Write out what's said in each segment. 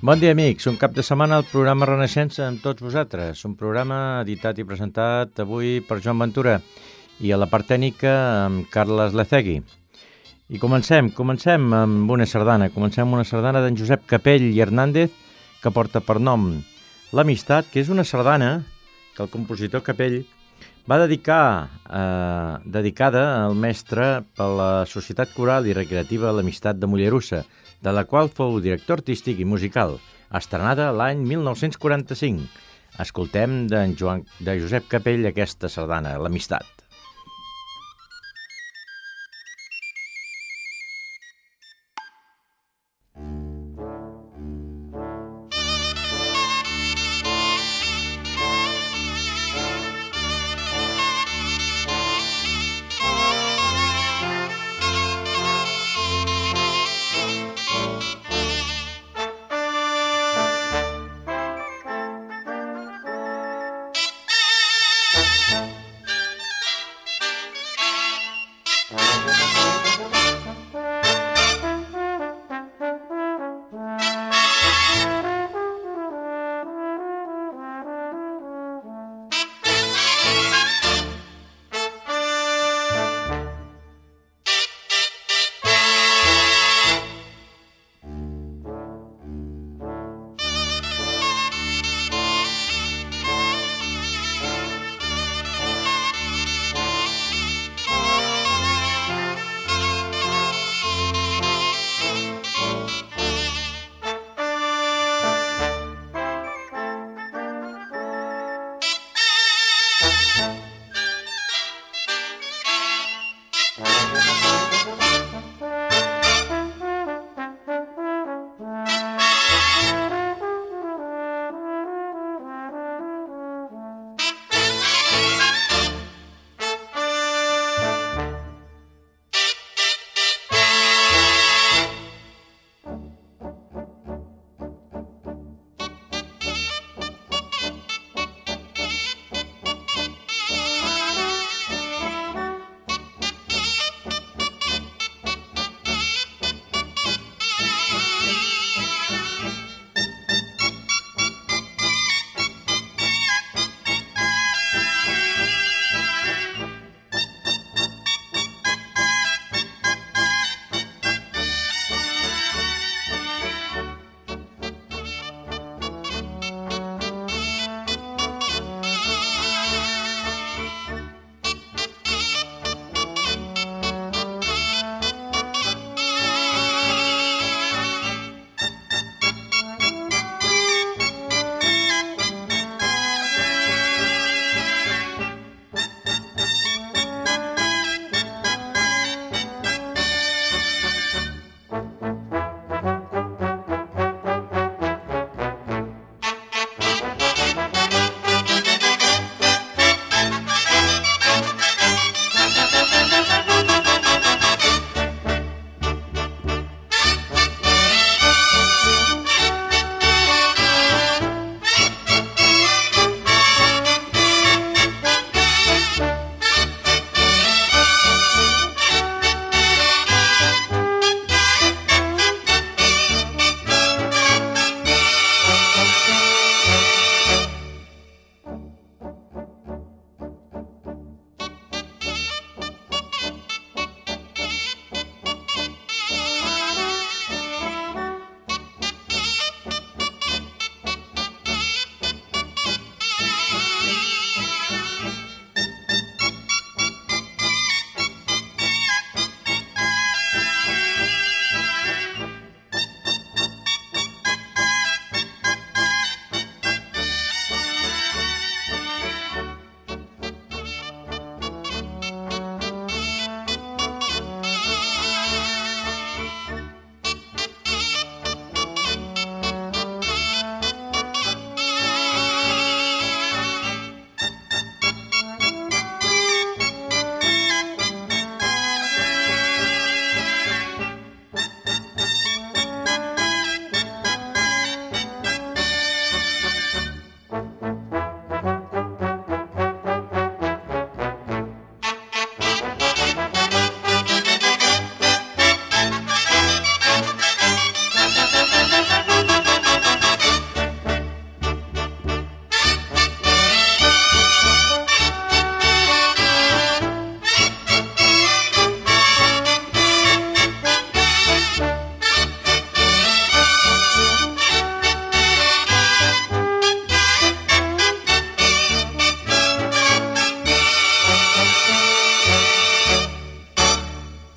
Bon dia, amics. Un cap de setmana al programa Renaixença amb tots vosaltres. Un programa editat i presentat avui per Joan Ventura i a la part tècnica amb Carles Lecegui. I comencem amb una sardana. Comencem amb una sardana d'en Josep Capell i Hernández que porta per nom L'Amistat, que és una sardana que el compositor Capell va dedicada al mestre per la Societat Coral i Recreativa L'Amistat de Mollerussa, de la qual fou director artístic i musical, estrenada l'any 1945. Escoltem de Josep Capell aquesta sardana, L'Amistat.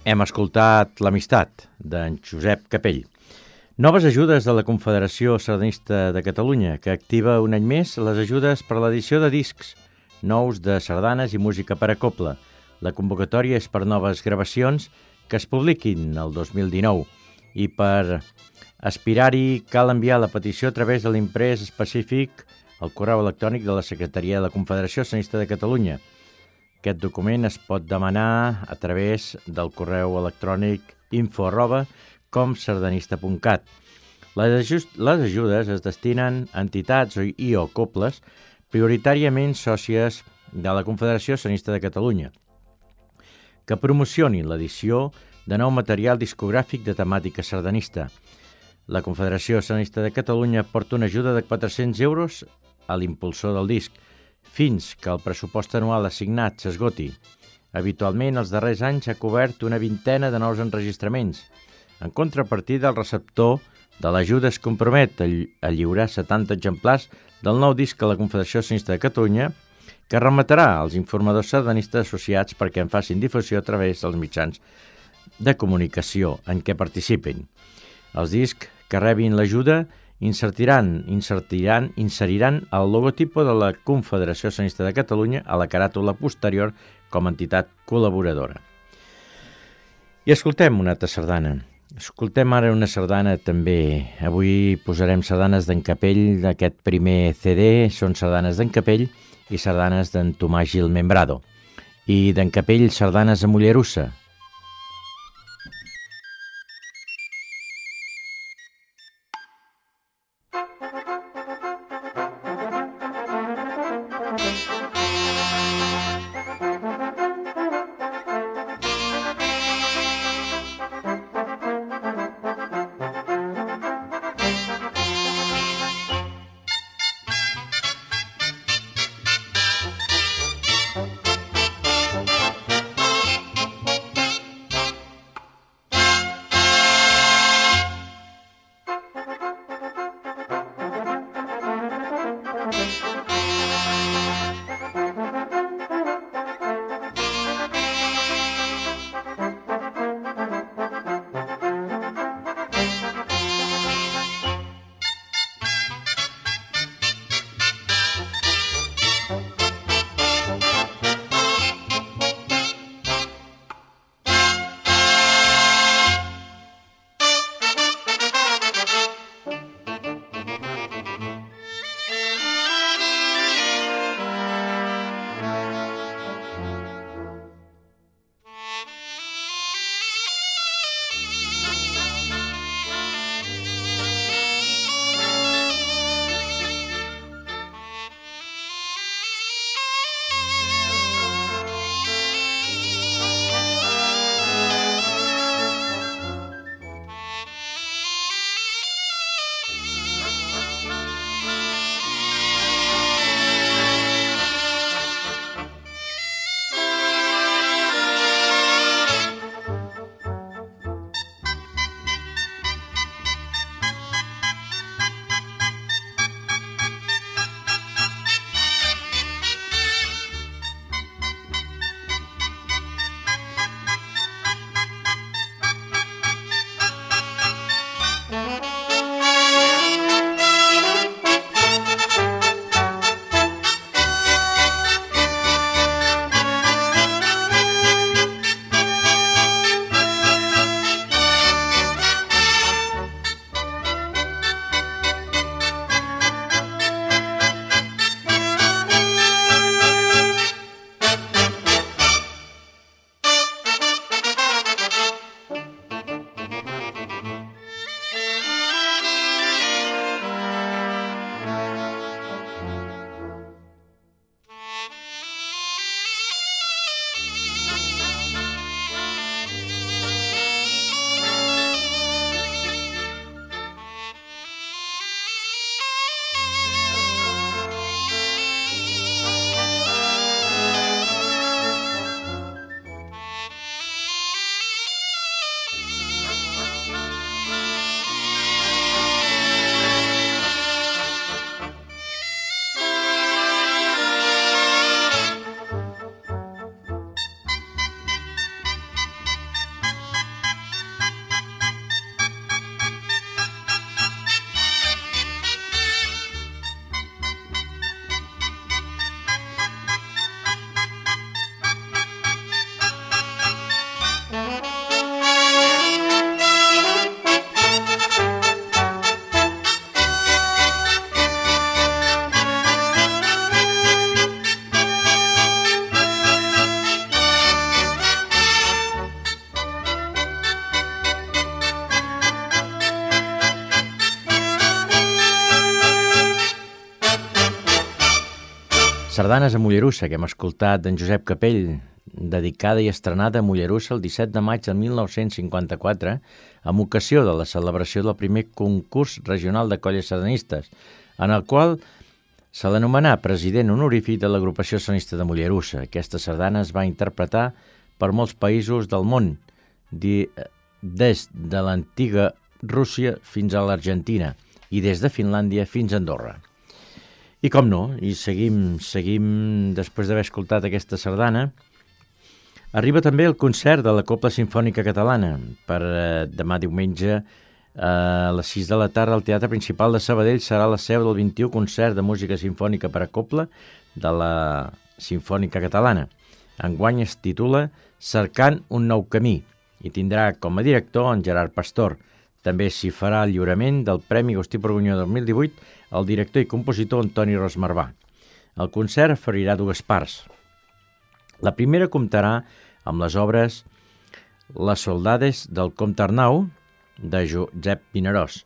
Hem escoltat L'amistat, d'en Josep Capell. Noves ajudes de la Confederació Sardanista de Catalunya, que activa un any més les ajudes per a l'edició de discs nous de sardanes i música per a cobla. La convocatòria és per noves gravacions que es publiquin el 2019 i per aspirar-hi cal enviar la petició a través de l'imprès específic al correu electrònic de la Secretaria de la Confederació Sardanista de Catalunya. Aquest document es pot demanar a través del correu electrònic info@comsardanista.cat. Les ajudes es destinen a entitats o cobles prioritàriament sòcies de la Confederació Sardanista de Catalunya que promocionin l'edició de nou material discogràfic de temàtica sardanista. La Confederació Sardanista de Catalunya porta una ajuda de 400 euros a l'impulsor del disc, fins que el pressupost anual assignat s'esgoti. Habitualment, els darrers anys ha cobert una vintena de nous enregistraments. En contrapartida, el receptor de l'ajuda es compromet a lliurar 70 exemplars del nou disc a la Confederació Sardanista de Catalunya, que remetrà als informadors sardanistes associats perquè en facin difusió a través dels mitjans de comunicació en què participin. Els discs que rebin l'ajuda inseriran el logotipo de la Confederació Sardanista de Catalunya a la caràtula posterior com a entitat col·laboradora. I escoltem una altra sardana. Escoltem ara una sardana també. Avui posarem sardanes d'en Capell d'aquest primer CD. Són sardanes d'en Capell i sardanes d'en Tomàs Gil Membrado. I d'en Capell, sardanes a Mollerussa. Sardanes a Mollerussa, que hem escoltat d'en Josep Capell, dedicada i estrenada a Mollerussa el 17 de maig de 1954, amb ocasió de la celebració del primer concurs regional de colles sardanistes, en el qual se l'anomenà president honorífic de l'agrupació sardanista de Mollerussa. Aquesta sardana es va interpretar per molts països del món, des de l'antiga Rússia fins a l'Argentina i des de Finlàndia fins a Andorra. I com no, i seguim després d'haver escoltat aquesta sardana. Arriba també el concert de la Cobla Simfònica Catalana per demà diumenge a les 6 de la tarda al Teatre Principal de Sabadell. Serà la seu del 21 concert de música simfònica per a cobla de la Simfònica Catalana. Enguany es titula Cercant un nou camí i tindrà com a director en Gerard Pastor. També s'hi farà el lliurament del Premi Agustí Borgunyó 2018 al director i compositor Antoni Ros Marvà. El concert oferirà dues parts. La primera comptarà amb les obres Les soldades del comte Arnau, de Josep Vinaròs,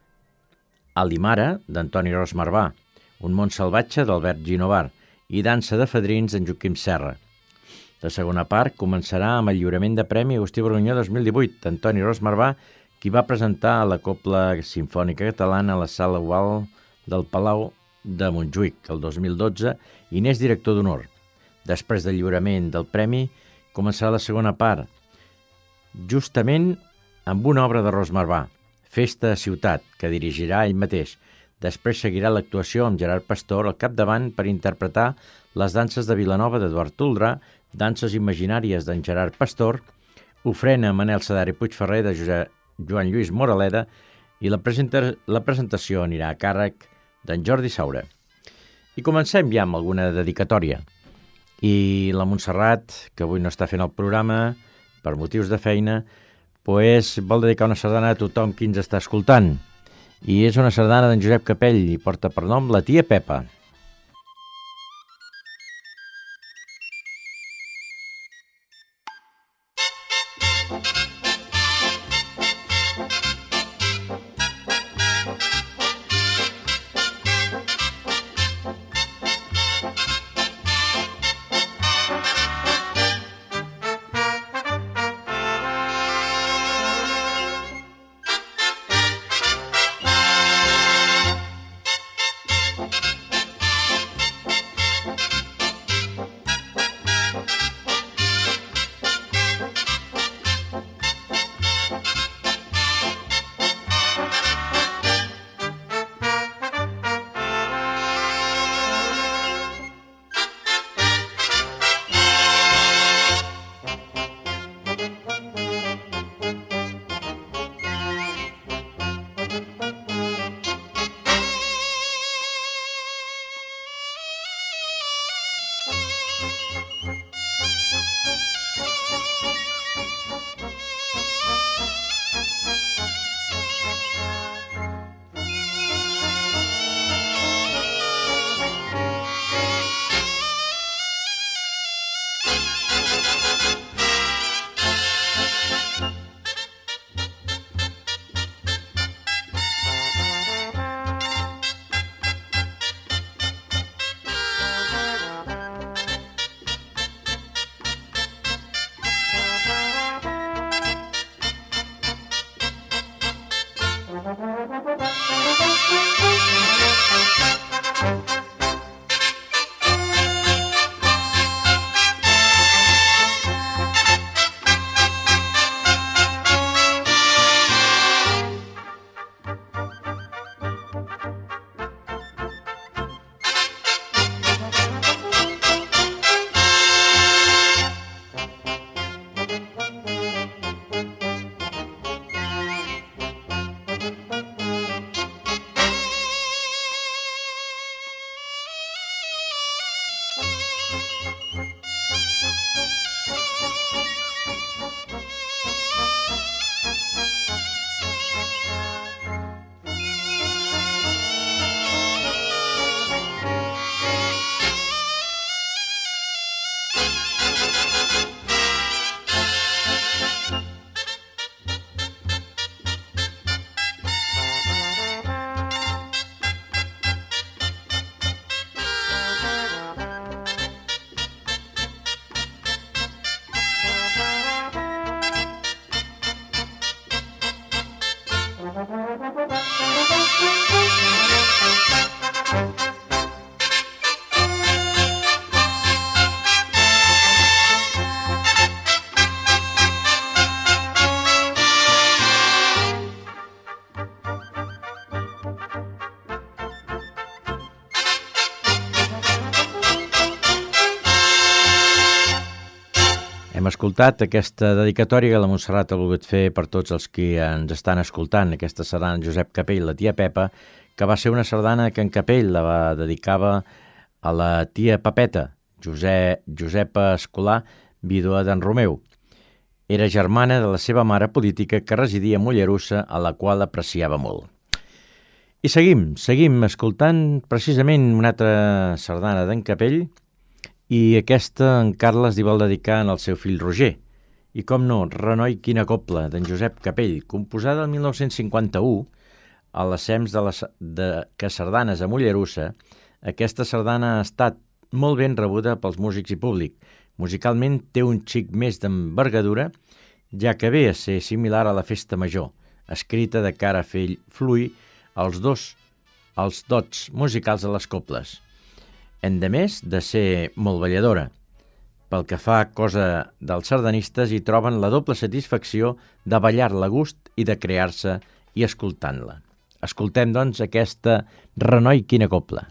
Alimara, d'Antoni Ros Marvà, Un món salvatge, d'Albert Ginovar, i Dansa de fadrins, d'en Joaquim Serra. La segona part començarà amb el lliurament de Premi Agustí Borgunyó 2018 d'Antoni Ros Marvà, qui va presentar la Cobla Simfònica Catalana a la Sala Oval del Palau de Montjuïc el 2012 i n'és director d'honor. Després del lliurament del premi començarà la segona part, justament amb una obra de Ros Marvà, Festa a Ciutat, que dirigirà ell mateix. Després seguirà l'actuació amb Gerard Pastor al capdavant per interpretar les danses de Vilanova d'Eduard Toldrà, danses imaginàries d'en Gerard Pastor, Ofrena Manel Sadar i Puigferrer de Joan Lluís Moraleda i la presentació anirà a càrrec d'en Jordi Saura. I comencem ja amb alguna dedicatòria. I la Montserrat, que avui no està fent el programa per motius de feina, pues vol dedicar una sardana a tothom qui ens està escoltant. I és una sardana d'en Josep Capell i porta per nom La tia Pepa. Hem escoltat aquesta dedicatòria que la Montserrat ha volgut fer per tots els que ens estan escoltant, aquesta sardana Josep Capell, la tia Pepa, que va ser una sardana que en Capell la dedicava a la tia Pepeta, Josepa Escolà, vídua d'en Romeu. Era germana de la seva mare política que residia a Mollerussa, a la qual apreciava molt. I seguim escoltant precisament una altra sardana d'en Capell, i aquesta en Carles li vol dedicar al seu fill Roger. I com no, Renoi quina copla, d'en Josep Capell, composada el 1951 a l'ascens que sardanes a Mollerussa. Aquesta sardana ha estat molt ben rebuda pels músics i públic. Musicalment té un xic més d'envergadura, ja que ve a ser similar a la festa major, escrita de cara a fer fluir els dots musicals de les coples. Endemés de ser molt balladora. Pel que fa a cosa dels sardanistes, hi troben la doble satisfacció de ballar-la a gust i de crear-se i escoltant-la. Escoltem, doncs, aquesta Renoi quina copla.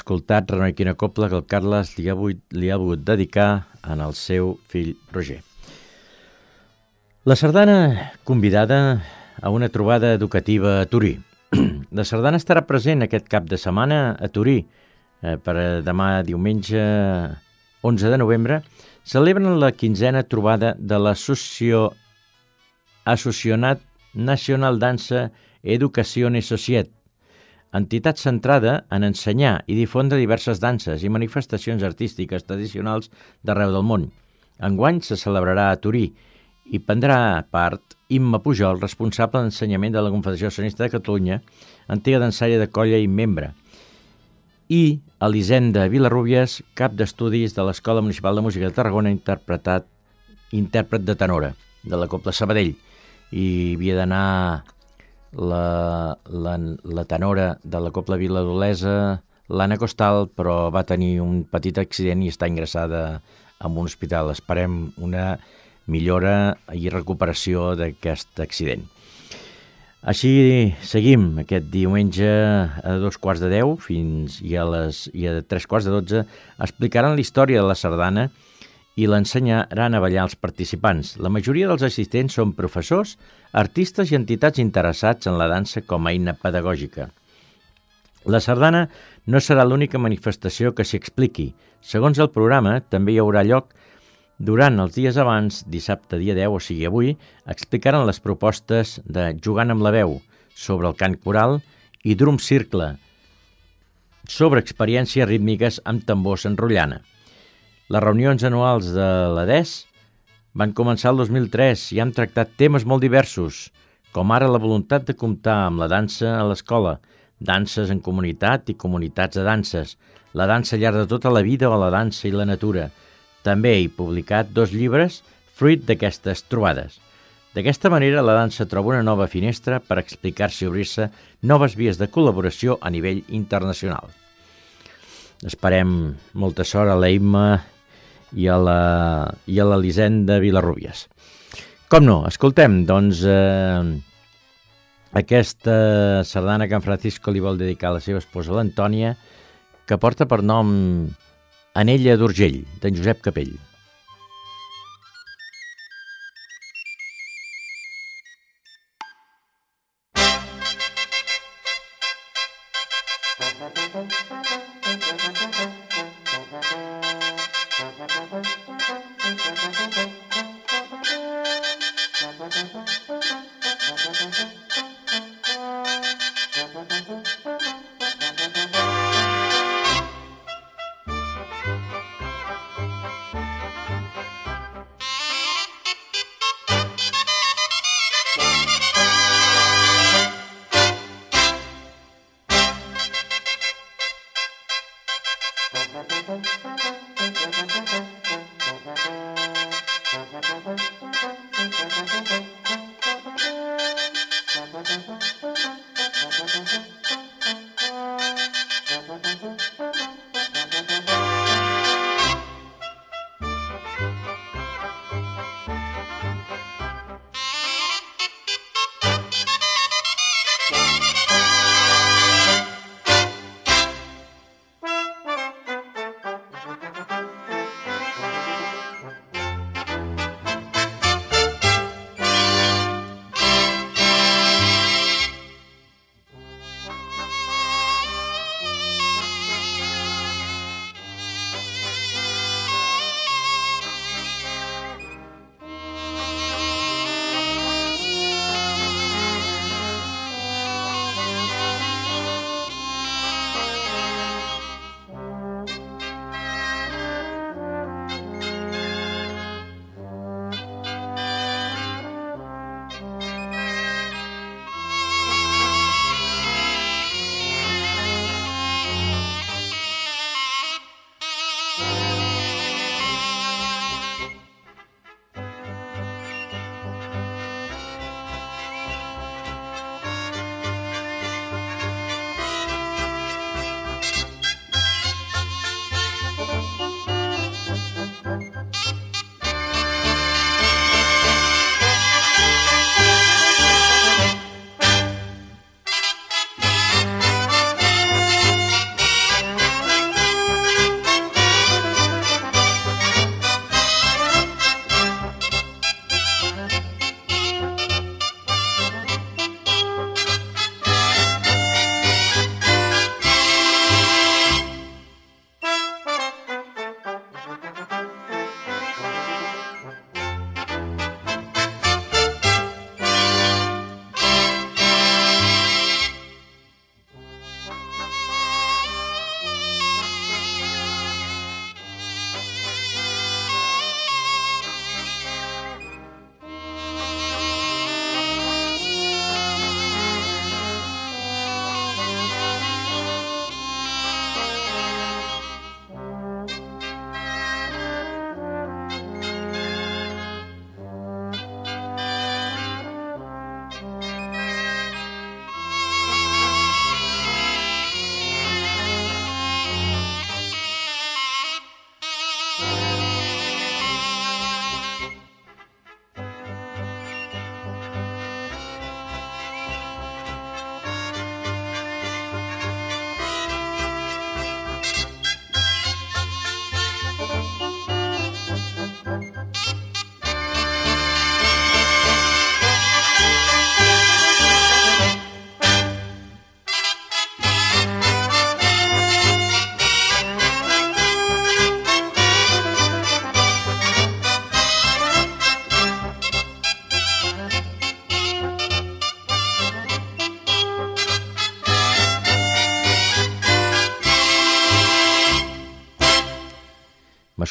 escoltat Renoi quina copla que el Carles li ha volgut dedicar en el seu fill Roger. La sardana convidada a una trobada educativa a Torí. La sardana estarà present aquest cap de setmana a Torí. Per demà diumenge 11 de novembre celebren la 15a trobada de l'Associacionat Nacional Dansa Educazione Societ, entitat centrada en ensenyar i difondre diverses danses i manifestacions artístiques tradicionals d'arreu del món. Enguany se celebrarà a Torí i prendrà part Imma Pujol, responsable d'ensenyament de la Confederació Escenista de Catalunya, antiga dansària de colla i membre, i Elisenda Vilarrubias, cap d'estudis de l'Escola Municipal de Música de Tarragona, intèrpret de tenora, de la Copla Sabadell. I havia d'anar la tenora de la Copla Viladolesa, l'Anna Costal, però va tenir un petit accident i està ingressada en un hospital. Esperem una millora i recuperació d'aquest accident. Així seguim aquest diumenge a 2:15 i a 3:12 explicaran la història de la sardana i l'ensenyaran a ballar als participants. La majoria dels assistents són professors, artistes i entitats interessats en la dansa com a eina pedagògica. La sardana no serà l'única manifestació que s'hi expliqui. Segons el programa, també hi haurà lloc durant els dies abans, dissabte dia 10, o sigui avui, explicaran les propostes de Jugant amb la veu, sobre el cant coral, i Drum Circle, sobre experiències rítmiques amb tambors en rotllana. Les reunions anuals de l'ADES van començar el 2003 i han tractat temes molt diversos, com ara la voluntat de comptar amb la dansa a l'escola, danses en comunitat i comunitats de danses, la dansa al llarg de tota la vida o la dansa i la natura. També he publicat 2 llibres fruit d'aquestes trobades. D'aquesta manera, la dansa troba una nova finestra per explicar-se i obrir-se noves vies de col·laboració a nivell internacional. Esperem molta sort a l'Imma i a l'Elisenda Vilarrubias. Com no, escoltem, doncs, aquesta sardana que en Francisco li vol dedicar a la seva esposa, l'Antònia, que porta per nom Anella d'Urgell, d'en Josep Capell.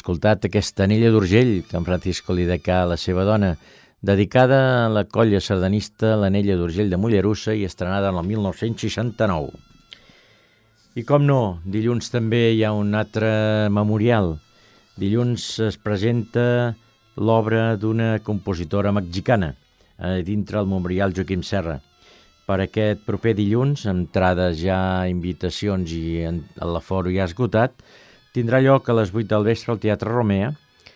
escoltat aquesta Anella d'Urgell, que en Francisco li dedicà a la seva dona, dedicada a la colla sardanista l'Anella d'Urgell de Mollerussa i estrenada en el 1969. I com no, dilluns també hi ha un altre memorial. Dilluns es presenta l'obra d'una compositora mexicana dintre el memorial Joaquim Serra. Per aquest proper dilluns, amb entrades ja, invitacions i l'aforo ja esgotat, tindrà lloc a les 8 del vespre al Teatre Romea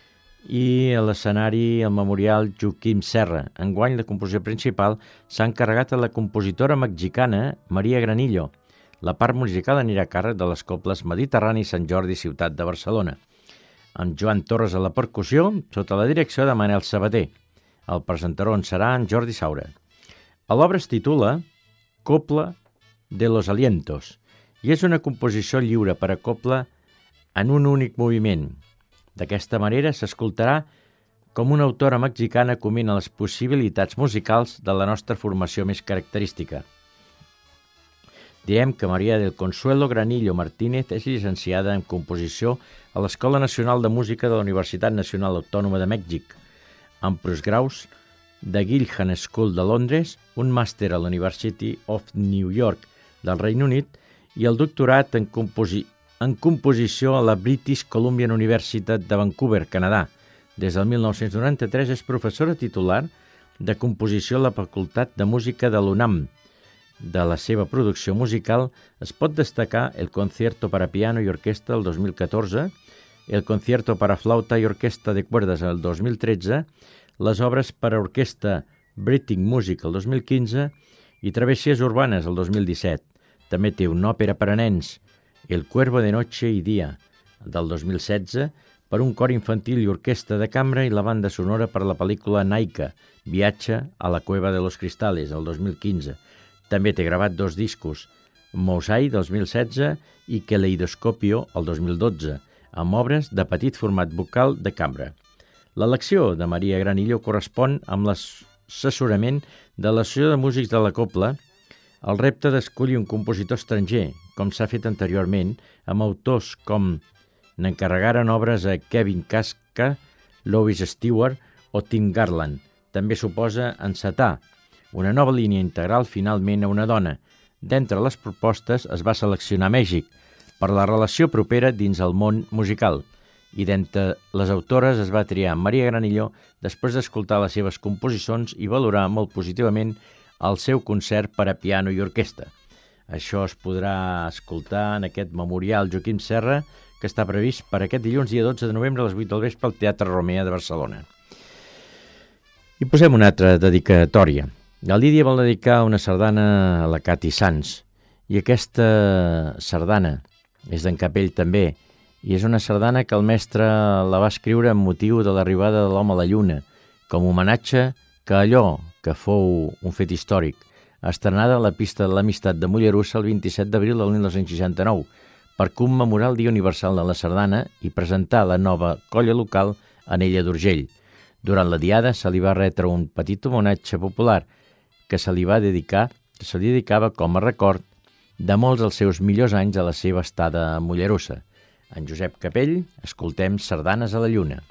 i a l'escenari el memorial Joaquim Serra. Enguany la composició principal s'ha encarregat a la compositora mexicana Maria Granillo. La part musical anirà a càrrec de les cobles Mediterrani Sant Jordi, ciutat de Barcelona, amb Joan Torres a la percussió, sota la direcció de Manel Sabater. El presentador en serà en Jordi Saura. L'obra es titula Copla de los Alientos i és una composició lliure per a copla en un únic moviment. D'aquesta manera s'escoltarà com una autora mexicana combina les possibilitats musicals de la nostra formació més característica. Direm que Maria del Consuelo Granillo Martínez és llicenciada en composició a l'Escola Nacional de Música de la Universitat Nacional Autònoma de Mèxic, amb postgraus de Guildhall School de Londres, un màster a la University of New York del Regne Unit i el doctorat en composició a la British Columbia Universitat de Vancouver, Canadà. Des del 1993 és professora titular de composició a la Facultat de Música de l'UNAM. De la seva producció musical es pot destacar el Concierto para piano y orquesta del 2014, el Concierto para flauta y orquesta de cuerdas el 2013, les obres per a orquesta Breathing Music el 2015 i Travessies urbanes el 2017. També té una òpera per a nens, El Cuervo de noche y día, del 2016, per un cor infantil i orquestra de cambra i la banda sonora per la pel·lícula Naika, Viatge a la cueva de los cristales, el 2015. També té gravat 2 discos, Mosai, 2016, i Kaleidoscopio, el 2012, amb obres de petit format vocal de cambra. L'elecció de Maria Granillo correspon amb l'assessorament de l'Associació de Músics de la Copla al repte d'escollir un compositor estranger, com s'ha fet anteriorment, amb autors com n'encarregaren obres a Kevin Casca, Louis Stewart o Tim Garland. També suposa encetar una nova línia integral finalment a una dona. D'entre les propostes es va seleccionar Mèxic per la relació propera dins el món musical i d'entre les autores es va triar Maria Granillo després d'escoltar les seves composicions i valorar molt positivament el seu concert per a piano i orquestra. Això es podrà escoltar en aquest memorial Joaquim Serra que està previst per aquest dilluns, dia 12 de novembre a les 8 del vespre al Teatre Romea de Barcelona. I posem una altra dedicatòria. La Lídia vol dedicar una sardana a la Cati Sans i aquesta sardana és d'en Capell també i és una sardana que el mestre la va escriure amb motiu de l'arribada de l'home a la Lluna com a homenatge que allò que fou un fet històric, estrenada a la pista de l'Amistat de Mollerussa el 27 d'abril del 1969 per commemorar el Dia Universal de la Sardana i presentar la nova colla local Anella d'Urgell. Durant la diada se li va retre un petit homenatge popular que se li dedicava com a record de molts dels seus millors anys de la seva estada a Mollerussa. En Josep Capell, escoltem Sardanes a la Lluna.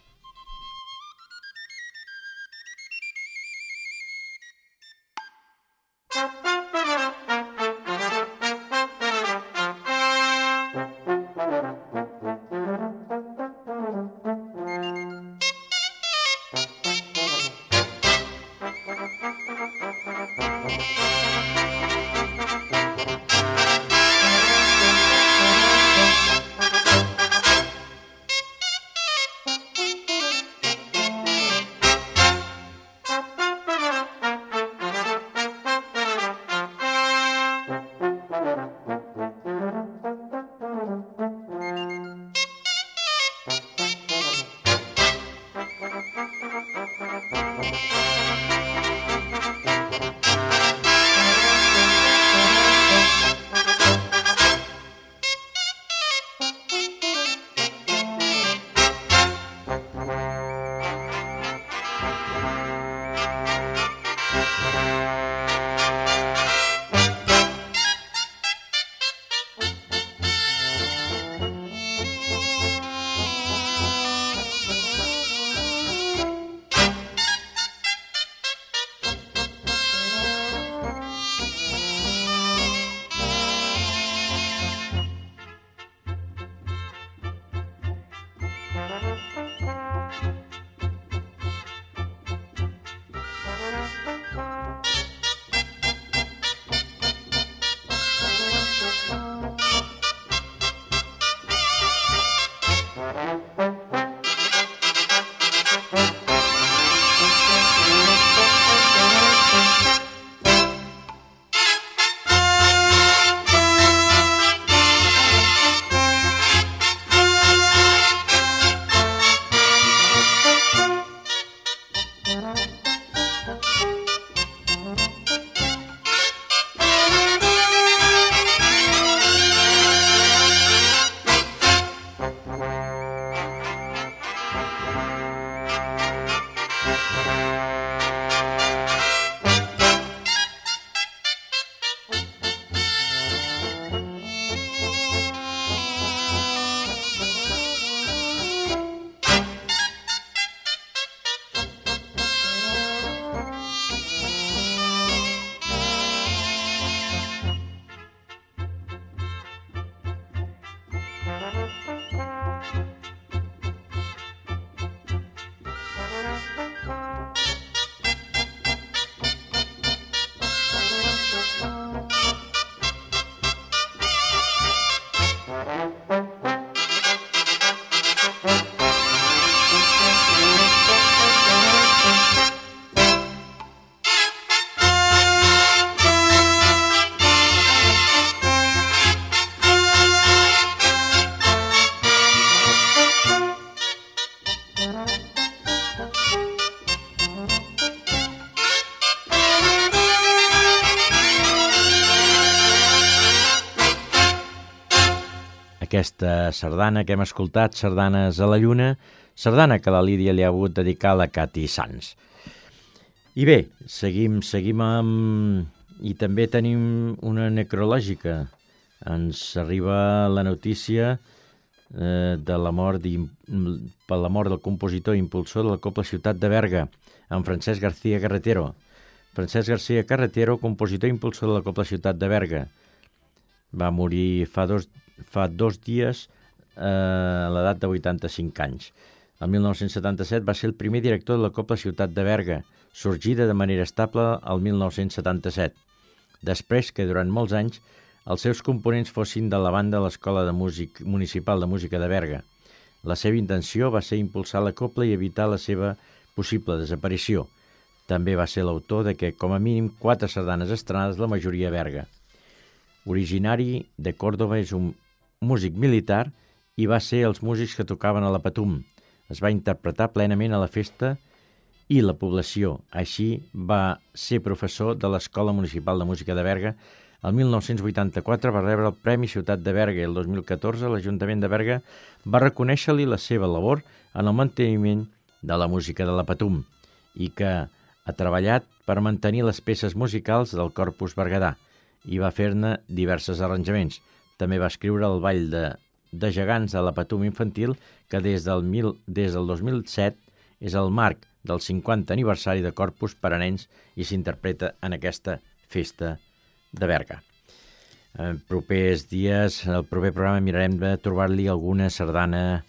aquesta sardana que hem escoltat, Sardanes a la Lluna, sardana que la Lídia li ha hagut dedicar a la Cati Sans. I bé, seguim amb... I també tenim una necrològica. Ens arriba la notícia de la mort per la mort del compositor i impulsor de la Cobla Ciutat de Berga, en Francesc García Carretero. Francesc García Carretero, compositor i impulsor de la Cobla Ciutat de Berga. Va morir fa dos dies a l'edat de 85 anys. El 1977 va ser el primer director de la Cobla Ciutat de Berga, sorgida de manera estable el 1977, després que durant molts anys els seus components fossin de la banda de l'Escola Municipal de Música de Berga. La seva intenció va ser impulsar la cobla i evitar la seva possible desaparició. També va ser l'autor de que, com a mínim, 4 sardanes estrenades, la majoria a Berga. Originari de Còrdova, és un músic militar i va ser els músics que tocaven a la Patum. Es va interpretar plenament a la festa i la població. Així va ser professor de l'Escola Municipal de Música de Berga. El 1984 va rebre el Premi Ciutat de Berga i el 2014 l'Ajuntament de Berga va reconèixer-li la seva labor en el manteniment de la música de la Patum i que ha treballat per mantenir les peces musicals del Corpus Berguedà i va fer-ne diversos arranjaments. També va escriure el Ball de Gegants de la Patum infantil, que des del 2007 és el marc del 50 aniversari de Corpus per a nens i s'interpreta en aquesta festa de Berga. En propers dies, el proper programa, mirarem de trobar-li alguna sardana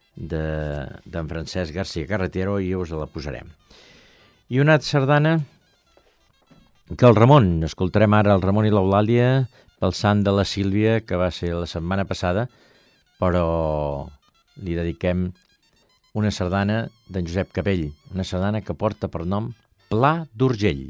d'en Francesc García Carretero i us la posarem. I una sardana que el Ramon, escoltarem ara el Ramon i l'Eulàlia pel sant de la Sílvia, que va ser la setmana passada, però li dediquem una sardana d'en Josep Capell, una sardana que porta per nom Pla d'Urgell.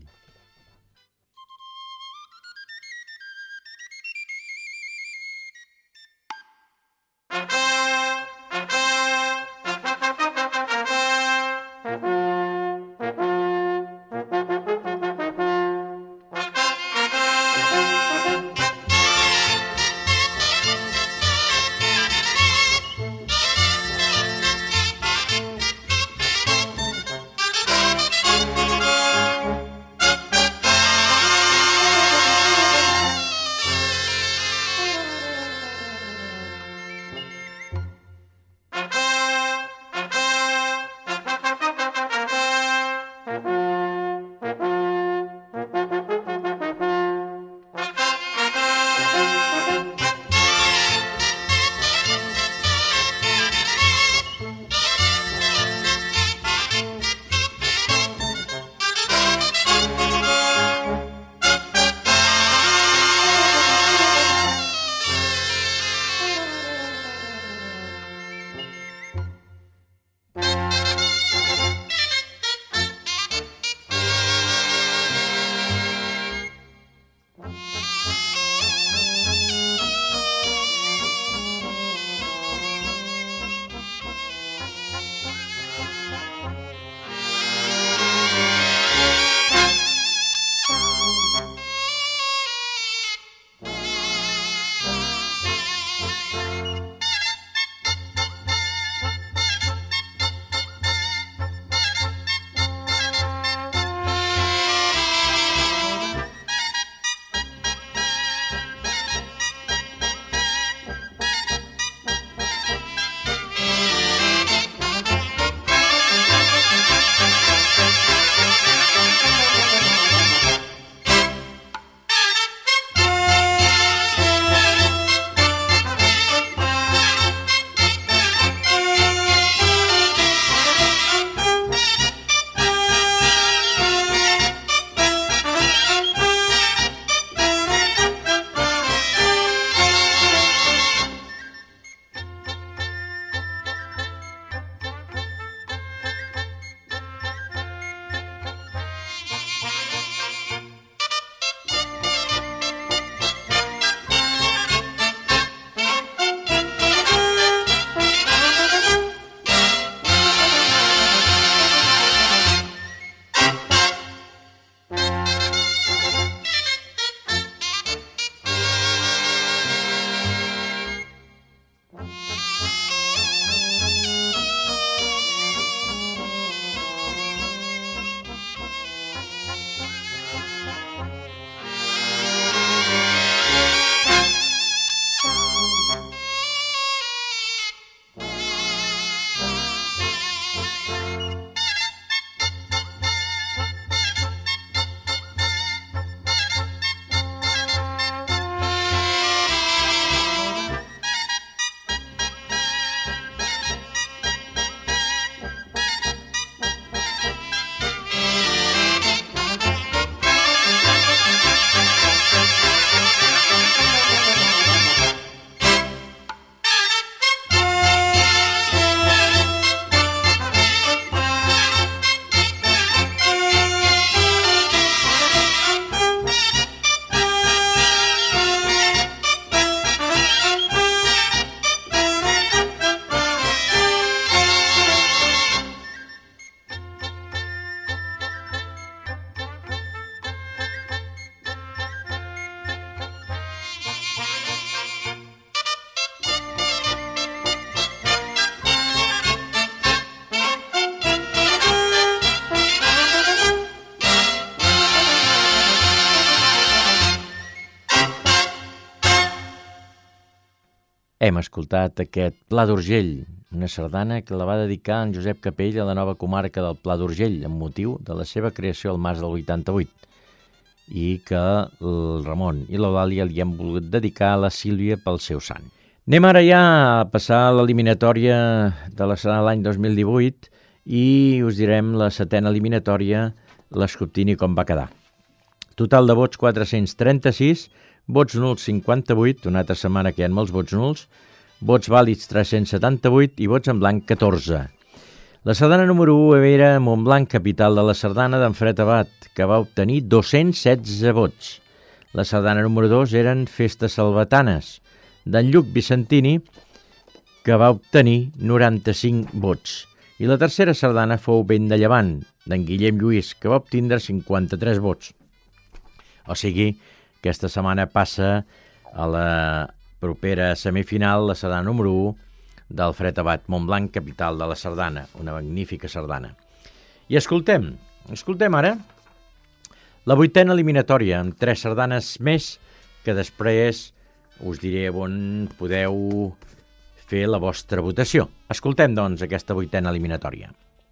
hem escoltat aquest Pla d'Urgell, una sardana que la va dedicar en Josep Capell a la nova comarca del Pla d'Urgell, amb motiu de la seva creació al març del 88, i que el Ramon i l'Eulàlia li han volgut dedicar a la Sílvia pel seu sant. Anem ara ja a passar l'eliminatòria de la sardana de l'any 2018 i us direm la setena eliminatòria, l'escrutini com va quedar. Total de vots 436, vots nuls 58, una altra setmana que hi ha molts vots nuls, vots vàlids 378 i vots en blanc 14. La sardana número 1 era Montblanc, capital de la sardana, d'en Fred Abat, que va obtenir 216 vots. La sardana número 2 eren Festes Salvatanes, d'en Lluc Vicentini, que va obtenir 95 vots. I la tercera sardana fou Vent de Llevant, d'en Guillem Lluís, que va obtindre 53 vots. O sigui, aquesta setmana passa a la propera semifinal la sardana número 1 del Fred Abat, Montblanc, capital de la sardana, una magnífica sardana. I escoltem ara la vuitena eliminatòria, amb 3 sardanes més, que després us diré on podeu fer la vostra votació. Escoltem, doncs, aquesta vuitena eliminatòria.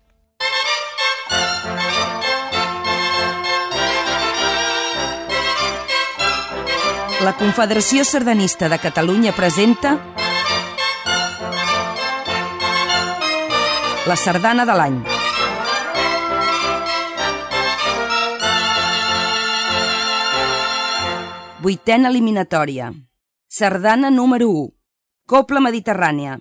La Confederació Sardanista de Catalunya presenta la sardana de l'any. Vuitena eliminatòria. Sardana número 1. Cobla Mediterrània.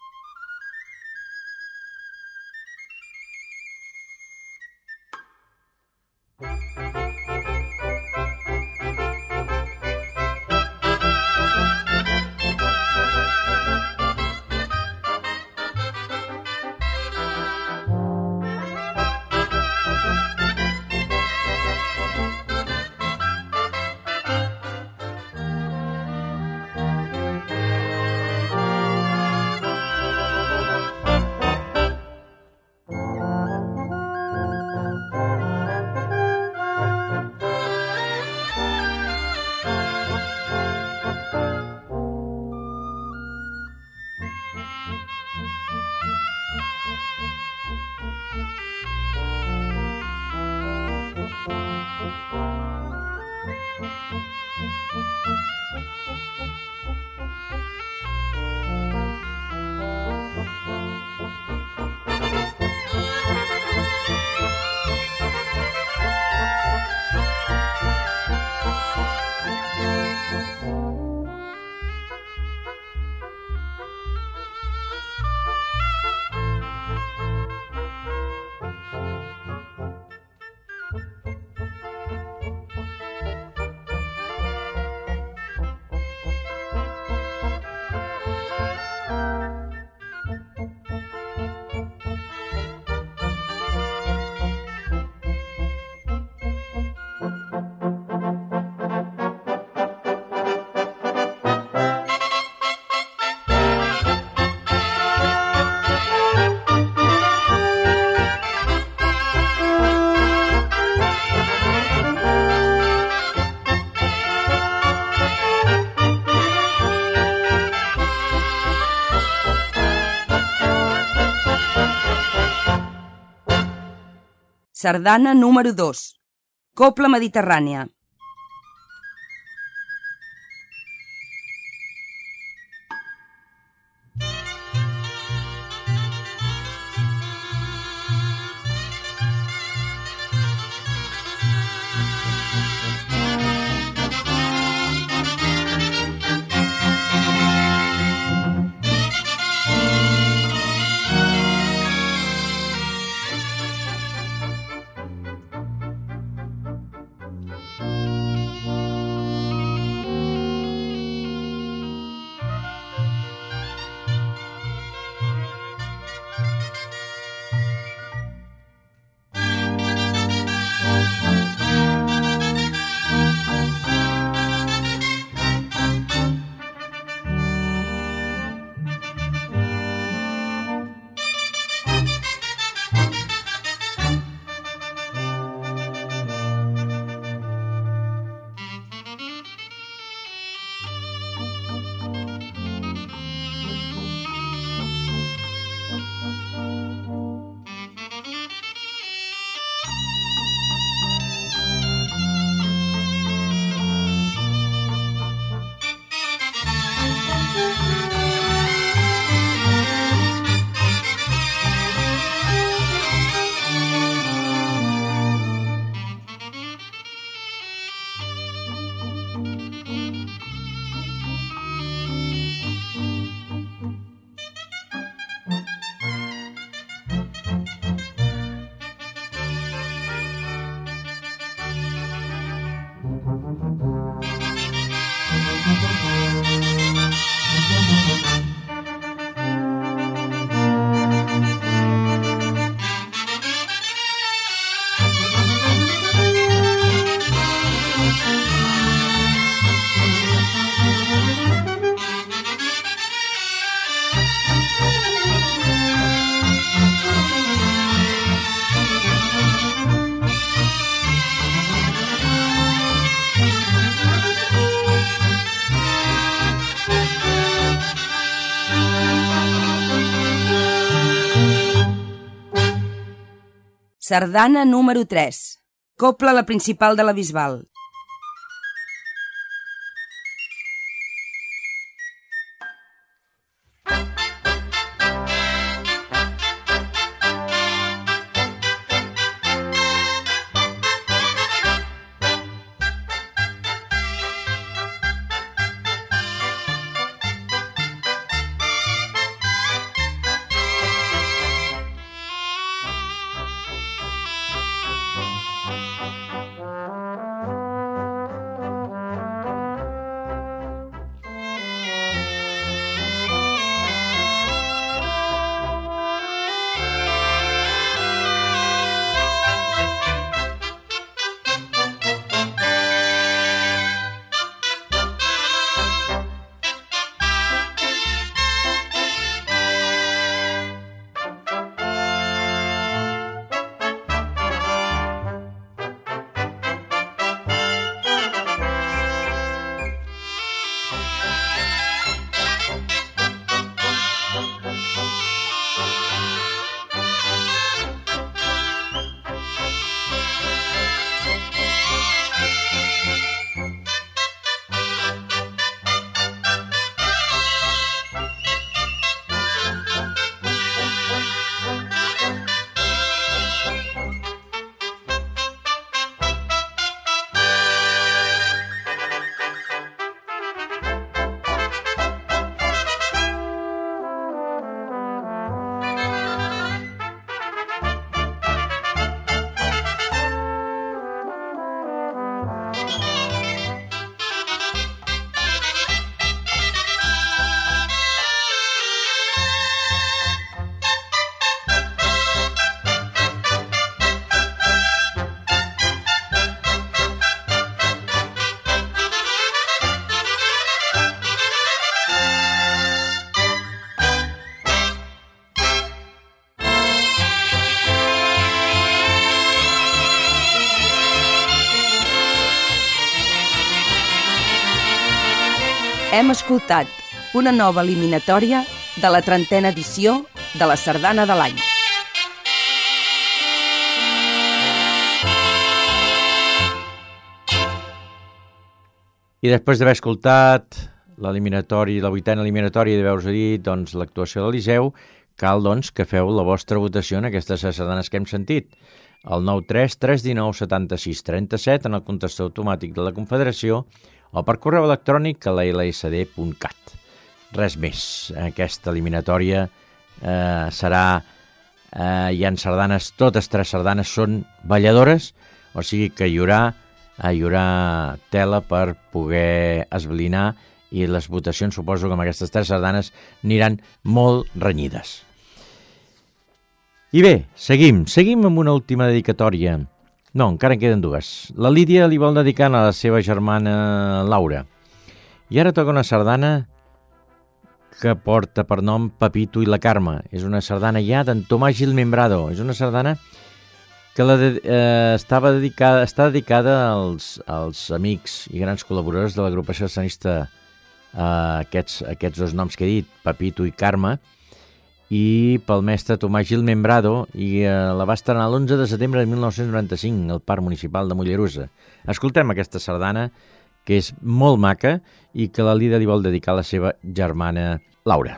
Sardana número 2. Cobla Mediterrània. Sardana número 3. Cobla la principal de la Bisbal. Hem escoltat una nova eliminatòria de la 30a edició de la Sardana de l'Any. I després d'haver escoltat l'eliminatori, la 8a eliminatòria, d'haver-vos dit doncs, l'actuació del Liceu, cal doncs, que feu la vostra votació en aquestes sardanes que hem sentit. El 93 319 76 37 en el contestador automàtic de la Confederació o per correu electrònic a la lsd.cat. Res més. Aquesta eliminatòria serà... hi ha sardanes, totes tres sardanes són balladores, o sigui que hi haurà tela per poder esblinar i les votacions suposo que amb aquestes tres sardanes aniran molt renyides. I bé, seguim amb una última dedicatòria. No, encara en queden dues. La Lídia li vol dedicar a la seva germana Laura. I ara toca una sardana que porta per nom Pepito i la Carme. És una sardana ja d'en Tomàs Gil Membrado. És una sardana que està dedicada als amics i grans col·laboradors de l'agrupació sardanista, aquests dos noms que he dit, Pepito i Carme, i pel mestre Tomàs Gil Membrado, i la va estrenar l'11 de setembre de 1995 al Parc Municipal de Mollerussa. Escoltem aquesta sardana, que és molt maca i que la Lídia li vol dedicar a la seva germana Laura.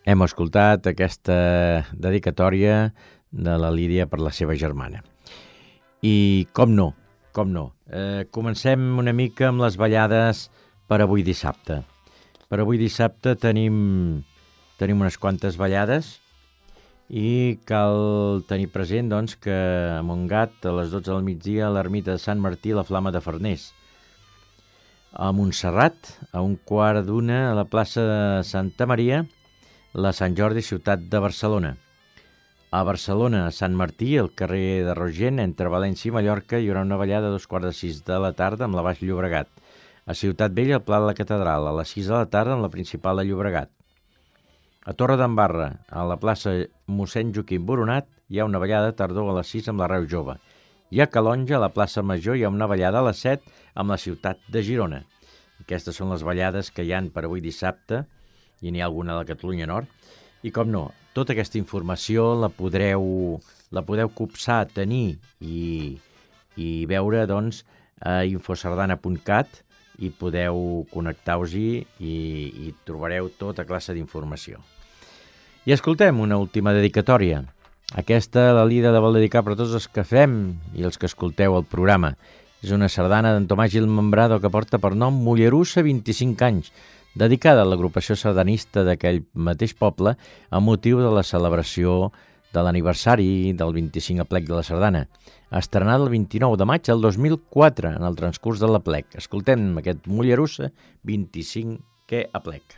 Hem escoltat aquesta dedicatòria de la Lídia per la seva germana. I com no, comencem una mica amb les ballades per avui dissabte. Per avui dissabte tenim unes quantes ballades i cal tenir present doncs, que a Montgat a les 12 del migdia a l'ermita de Sant Martí la Flama de Farners. A Montserrat, a 1:15 a la plaça de Santa Maria, la Sant Jordi, ciutat de Barcelona. A Barcelona, a Sant Martí, al carrer de Rogent, entre València i Mallorca, hi haurà una ballada a 5:45 de la tarda amb la Baix Llobregat. A Ciutat Vella, al Pla de la Catedral, a les 6 de la tarda amb la Principal de Llobregat. A Torredembarra, a la plaça mossèn Joaquim Boronat, hi ha una ballada tardor a les 6 amb la Reu Jove. I a Calonja, a la plaça Major, hi ha una ballada a les 7 amb la ciutat de Girona. Aquestes són les ballades que hi han per avui dissabte, i n'hi ha alguna a la Catalunya Nord. I com no, tota aquesta informació la podeu copsar, tenir i veure doncs, a infosardana.cat i podeu connectar-vos-hi i trobareu tota classe d'informació. I escoltem una última dedicatòria. Aquesta la Lídia la vol dedicar per tots els que fem i els que escolteu el programa. És una sardana d'en Tomàs Gil Membrado que porta per nom Mollerussa 25 anys, dedicada a l'agrupació sardanista d'aquell mateix poble a motiu de la celebració de l'aniversari del 25 aplec de la sardana, estrenada el 29 de maig del 2004 en el transcurs de l'aplec. Escoltem aquest Mollerussa 25è aplec.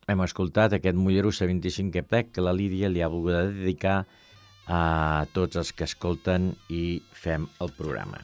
hem escoltat aquest Mollerussa 25è plec que la Lídia li ha volgut dedicar a tots els que escolten i fem el programa.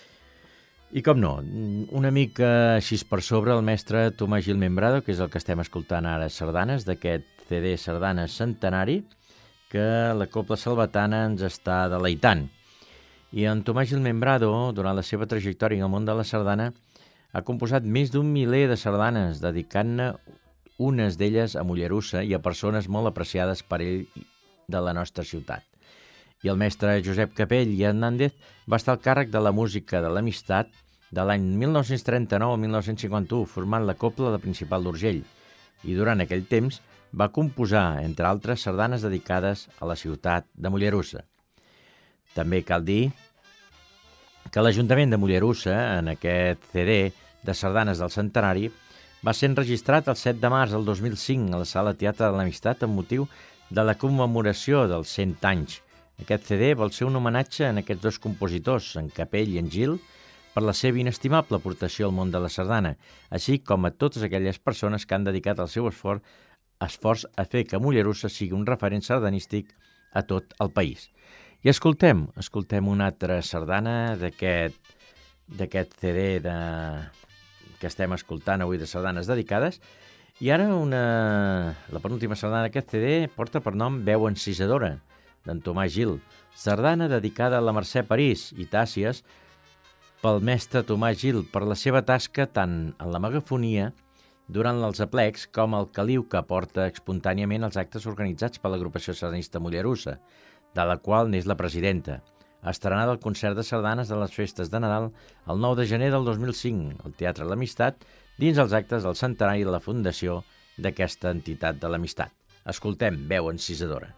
I com no, una mica així per sobre el mestre Tomàs Gil Membrado, que és el que estem escoltant ara sardanes, d'aquest CD Sardanes Centenari, que la Cobla Salvatana ens està deleitant. I en Tomàs Gil Membrado, durant la seva trajectòria en el món de la sardana, ha composat més d'1 miler de sardanes, dedicant-ne unes d'elles a Mollerussa i a persones molt apreciades per ell de la nostra ciutat. I el mestre Josep Capell i Hernández va estar al càrrec de la música de l'Amistat de l'any 1939 al 1951, formant la Cobla de Principal d'Urgell, i durant aquell temps va composar, entre altres, sardanes dedicades a la ciutat de Mollerussa. També cal dir que l'Ajuntament de Mollerussa, en aquest CD de sardanes del centenari, va ser enregistrat el 7 de març del 2005 a la Sala Teatre de l'Amistat amb motiu de la commemoració dels 100 anys. Aquest CD vol ser un homenatge a aquests dos compositors, en Capell i en Gil, per la seva inestimable aportació al món de la sardana, així com a totes aquelles persones que han dedicat el seu esforç a fer que Mollerussa sigui un referent sardanístic a tot el país. I escoltem una altra sardana d'aquest CD que estem escoltant avui de sardanes dedicades, i ara la penúltima sardana d'aquest CD porta per nom Veu encisadora, d'en Tomàs Gil, sardana dedicada a la Mercè París i Tàcies pel mestre Tomàs Gil per la seva tasca tant en la megafonia durant els aplecs com el caliu que aporta espontàniament els actes organitzats per l'agrupació sardanista Mollerussa, de la qual n'és la presidenta. Estrenada el concert de sardanes de les festes de Nadal el 9 de gener del 2005 al Teatre l'Amistat, dins els actes del centenari de la fundació d'aquesta entitat de l'Amistat. Escoltem Veu encisadora.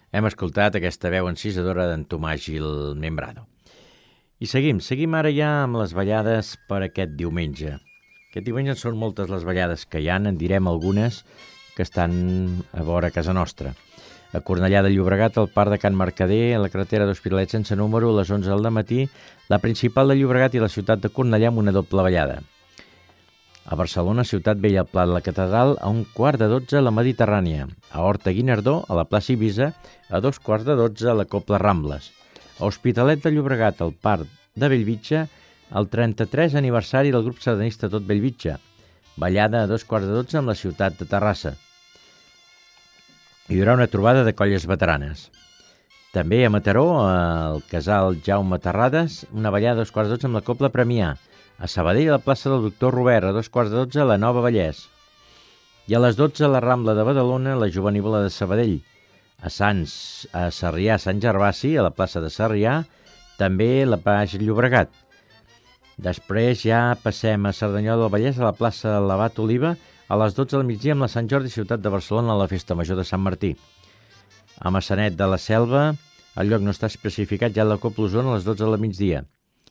Hem escoltat aquesta veu encisadora d'en Tomàs Gil Membrado. I seguim ara ja amb les ballades per aquest diumenge. Aquest diumenge són moltes les ballades que hi ha, en direm algunes que estan a vora casa nostra. A Cornellà de Llobregat, al Parc de Can Mercader, a la carretera d'Hospitalet sense número, a les 11 del matí, la principal de Llobregat i la ciutat de Cornellà amb una doble ballada. A Barcelona, Ciutat Vella, al Pla de la Catedral, a 11:45 la Mediterrània. A Horta Guinardó, a la plaça Eivissa, a 11:45 a la Cobla Rambles. A Hospitalet de Llobregat, al Parc de Bellvitge, el 33 aniversari del grup sardanista Tot Bellvitge. Ballada a 11:45 amb la ciutat de Terrassa. Hi haurà una trobada de colles veteranes. També a Mataró, al casal Jaume Terrades, una ballada a 2:15 amb la Cobla Premià. A Sabadell, a la plaça del Doctor Robert, a 2:15 la Nova Vallès. I a les 12 a la Rambla de Badalona, la Jovenívola de Sabadell. A Sants, a Sarrià, Sant Gervasi, a la plaça de Sarrià, també la Baix Llobregat. Després ja passem a Cerdanyola del Vallès, a la plaça de l'Abat Oliva, a les 12 del migdia amb la Sant Jordi, ciutat de Barcelona, a la Festa Major de Sant Martí. A Massanet de la Selva, el lloc no està especificat, ja a la Cobla Osona, a les 12 del migdia.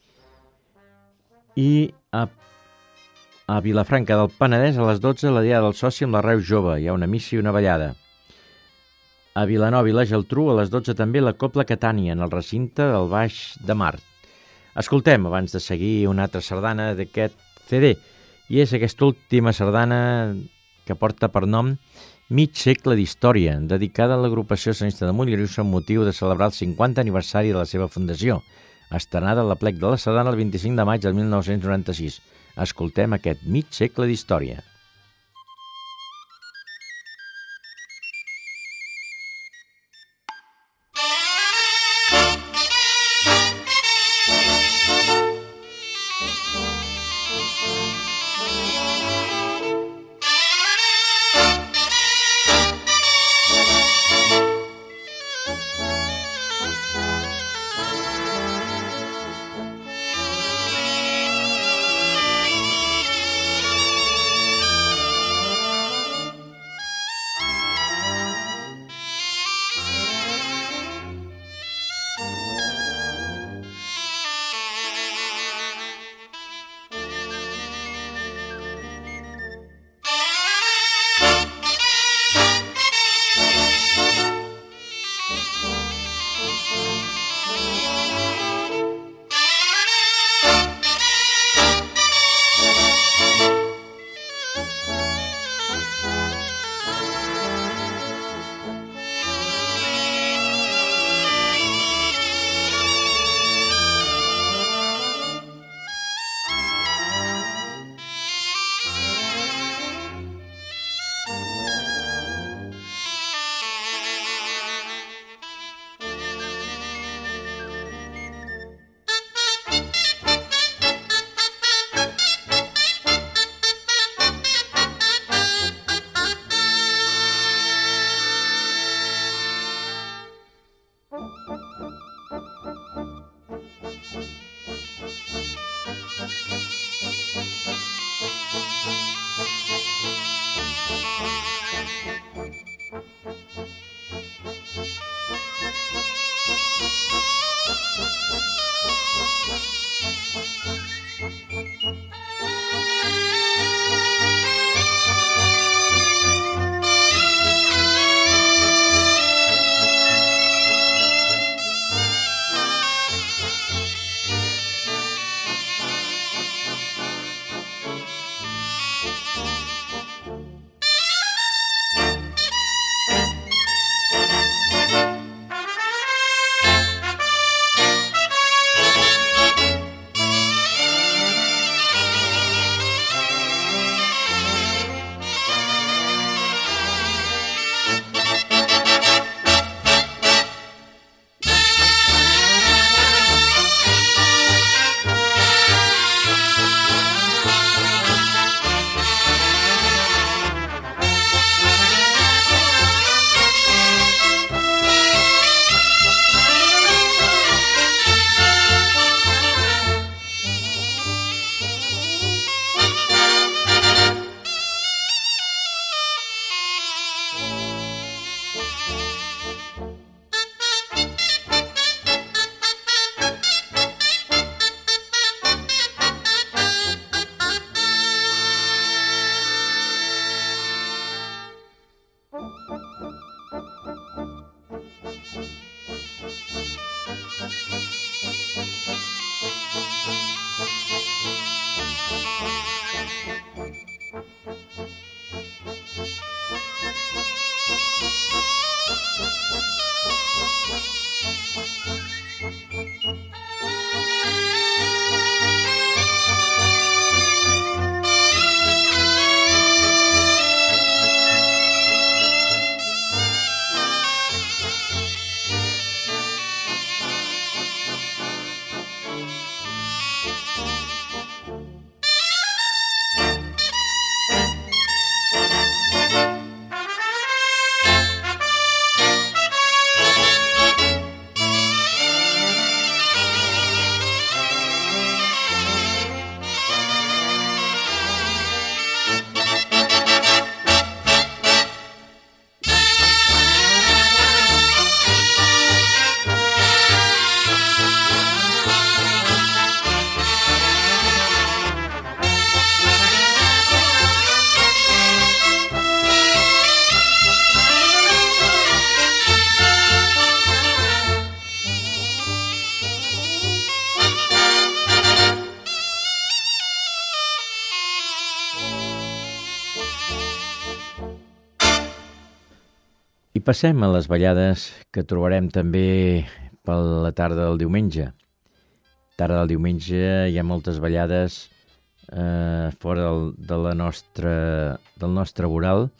I a Vilafranca del Penedès, a les 12, la Diada del Soci amb la Reus Jove. Hi ha una missa i una ballada. A Vilanova i la Geltrú, a les 12 també, la Cobla Catània, en el recinte del Baix de Mar. Escoltem, abans de seguir, una altra sardana d'aquest CD. I és aquesta última sardana que porta per nom Mig segle d'història, dedicada a l'agrupació sardanista de Mollerussa amb motiu de celebrar el 50 aniversari de la seva fundació, estrenada a la Plec de la Sardana el 25 de maig del 1996. Escoltem aquest mig segle d'història. I passem a les ballades que trobarem també per la tarda del diumenge. Tarda del diumenge hi ha moltes ballades fora del nostre voral.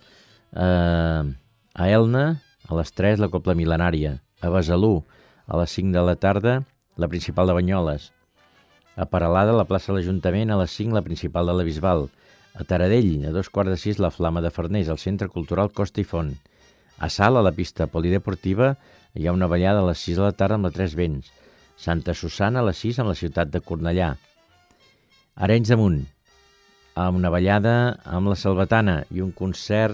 A Elna, a les 3, la Cobla Mil·lenària. A Besalú, a les 5 de la tarda, la principal de Banyoles. A Peralada, la plaça de l'Ajuntament, a les 5, la principal de la Bisbal. A Taradell, a 2:45, la Flama de Farners, al Centre Cultural Costa i Font. A Salt, a la pista polideportiva, hi ha una ballada a les 6 de la tarda amb la Tres Vents. Santa Susana, a les 6, amb la ciutat de Cornellà. Arenys de Munt, amb una ballada amb la Salvatana i un concert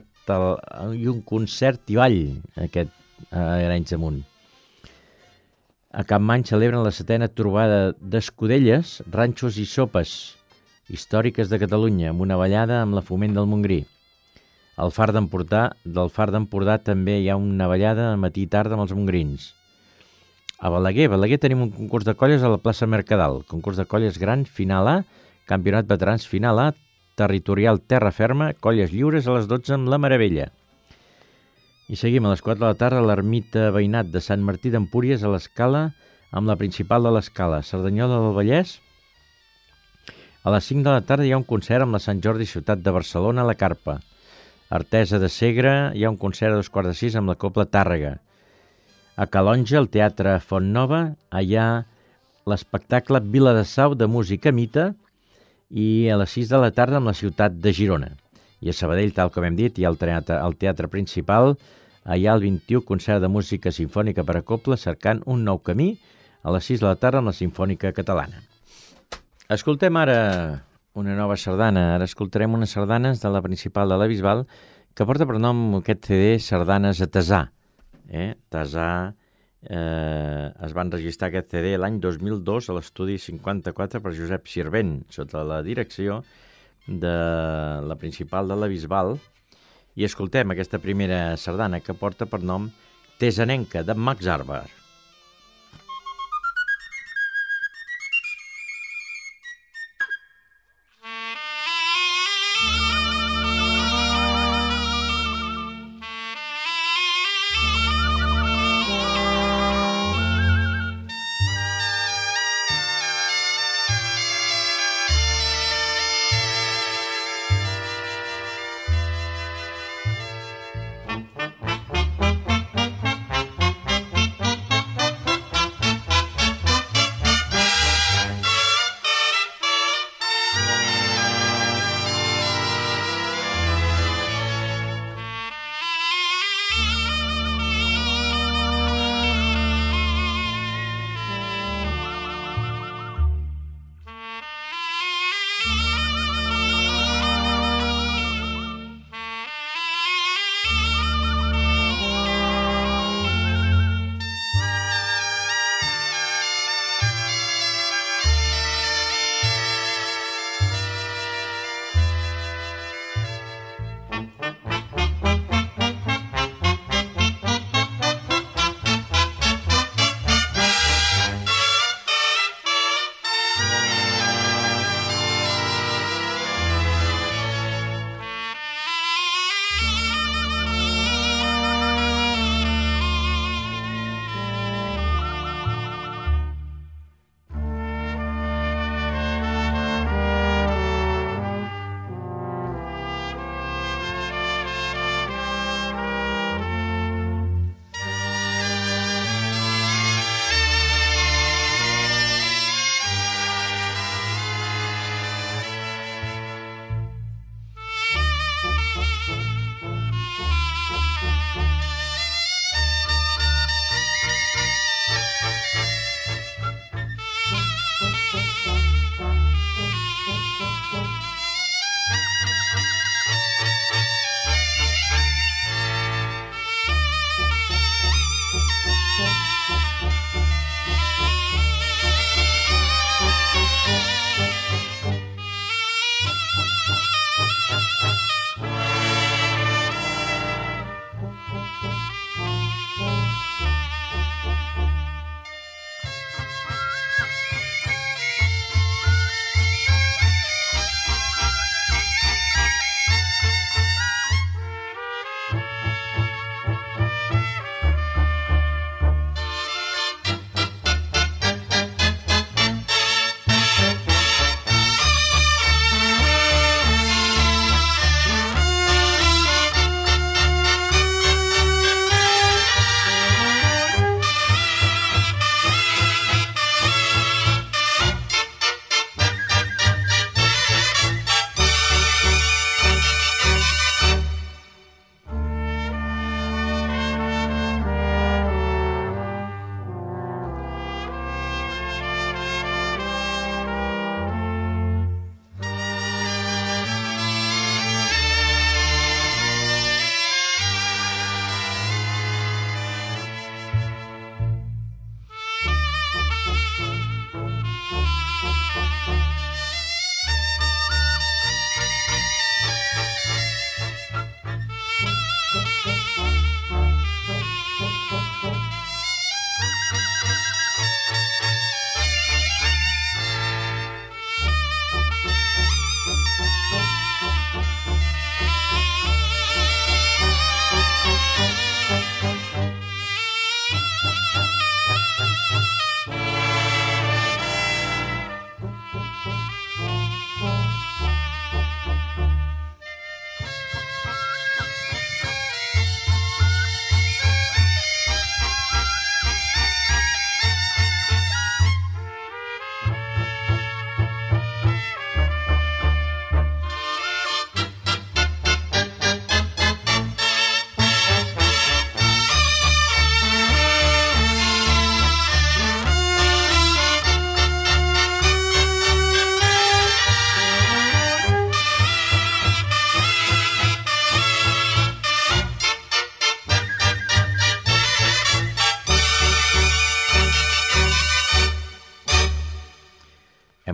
i ball, aquest Arenys de Munt. A Capmany celebren la 7a trobada d'escudelles, ranxos i sopes històriques de Catalunya, amb una ballada amb la Foment del Montgrí. Al Far d'Empordà també hi ha una ballada a matí i tarda amb els mongrins. A Balaguer tenim un concurs de colles a la plaça Mercadal, concurs de colles gran, final A, campionat veterans final A, territorial terra ferma, colles lliures a les 12 amb la Meravella. I seguim a les 4 de la tarda a l'ermita veïnat de Sant Martí d'Empúries a l'Escala, amb la principal de l'Escala, Cerdanyola del Vallès. A les 5 de la tarda hi ha un concert amb la Sant Jordi Ciutat de Barcelona a la Carpa. A Artesa de Segre hi ha un concert a 2:45 amb la Cobla Tàrrega. A Calonja, al Teatre Font Nova, hi ha l'espectacle Vila de Sau de música mita i a les 6 de la tarda amb la ciutat de Girona. I a Sabadell, tal com hem dit, hi ha el teatre principal, hi ha el 21 concert de música simfònica per a cobla cercant un nou camí a les 6 de la tarda amb la Simfònica Catalana. Escoltem ara una nova sardana. Ara escoltarem unes sardanes de la principal de la Bisbal que porta per nom aquest CD Sardanes a Tesà. Tesà es van registrar aquest CD l'any 2002 a l'estudi 54 per Josep Sirvent, sota la direcció de la principal de la Bisbal. I escoltem aquesta primera sardana que porta per nom Tesanenca, de Max Arber.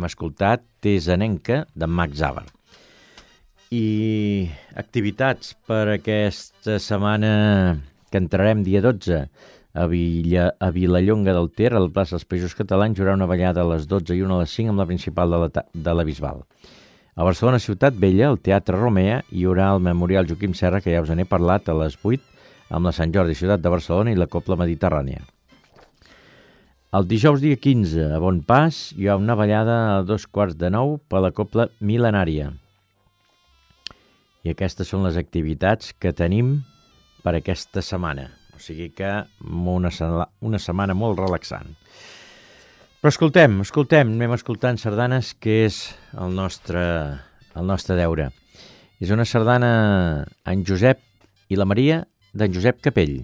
hem escoltat Tesanenca, de Max Abar. I activitats per aquesta setmana que entrarem dia 12 a Vilallonga del Ter, a la plaça dels Països Catalans, hi haurà una ballada a les 12 i una a les 5 amb la principal de la Bisbal. A Barcelona Ciutat Vella, al Teatre Romea, hi haurà el Memorial Joaquim Serra, que ja us n'he parlat, a les 8, amb la Sant Jordi Ciutat de Barcelona i la Cobla Mediterrània. El dijous dia 15, a Bonpas, hi ha una ballada a 8:45 per la Cobla Mil·lenària. I aquestes són les activitats que tenim per aquesta setmana. O sigui que una setmana molt relaxant. Però escoltem, anem escoltant sardanes, que és el nostre deure. És una sardana en Josep i la Maria d'en Josep Capell.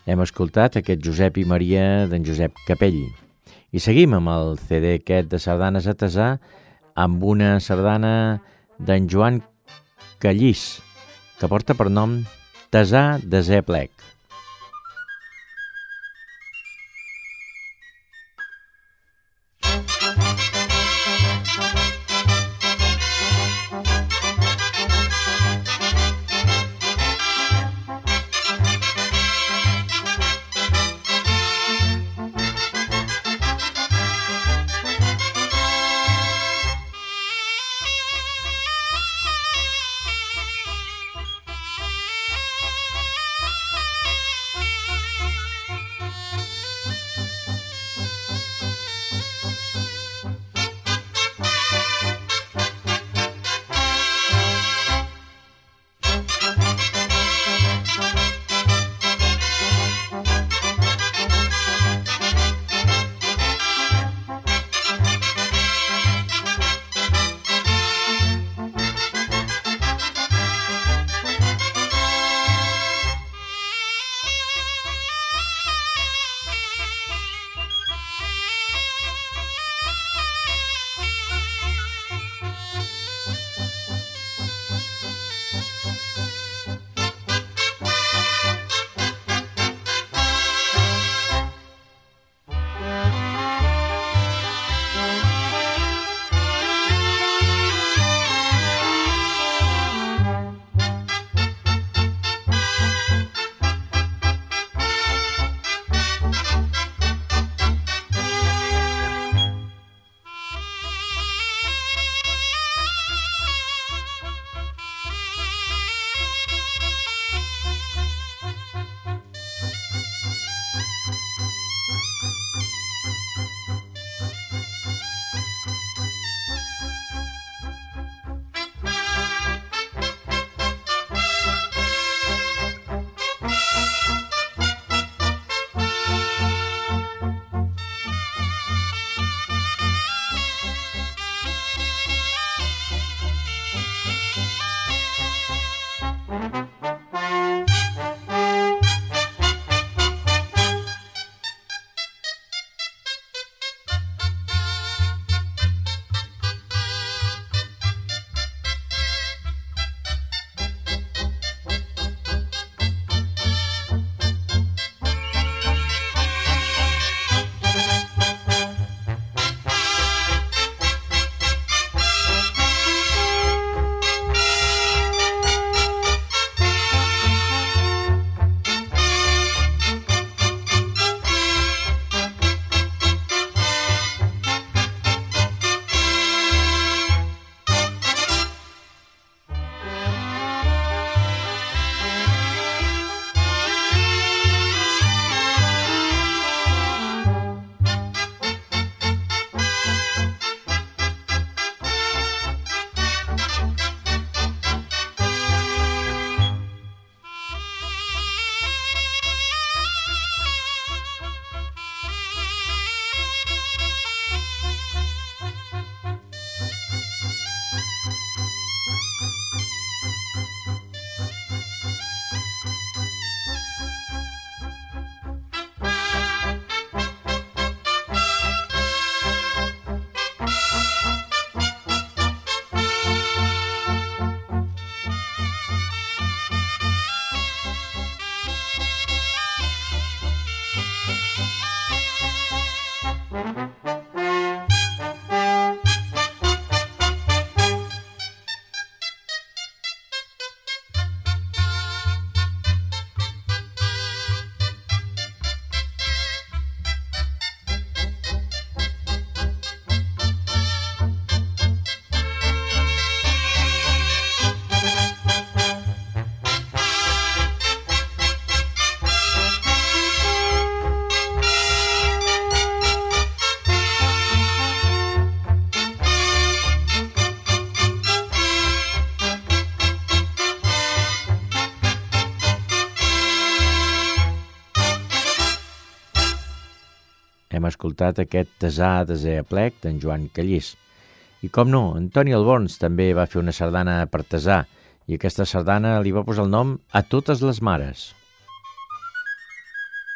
Hem escoltat aquest Josep i Maria d'en Josep Capell. I seguim amb el CD aquest de sardanes a Tesà amb una sardana d'en Joan Callís, que porta per nom Tesà desè plec. Hem escoltat aquest Tesà desè aplec d'en Joan Callís. I com no, Antoni Alborns també va fer una sardana per Tesà, i aquesta sardana li va posar el nom A totes les mares.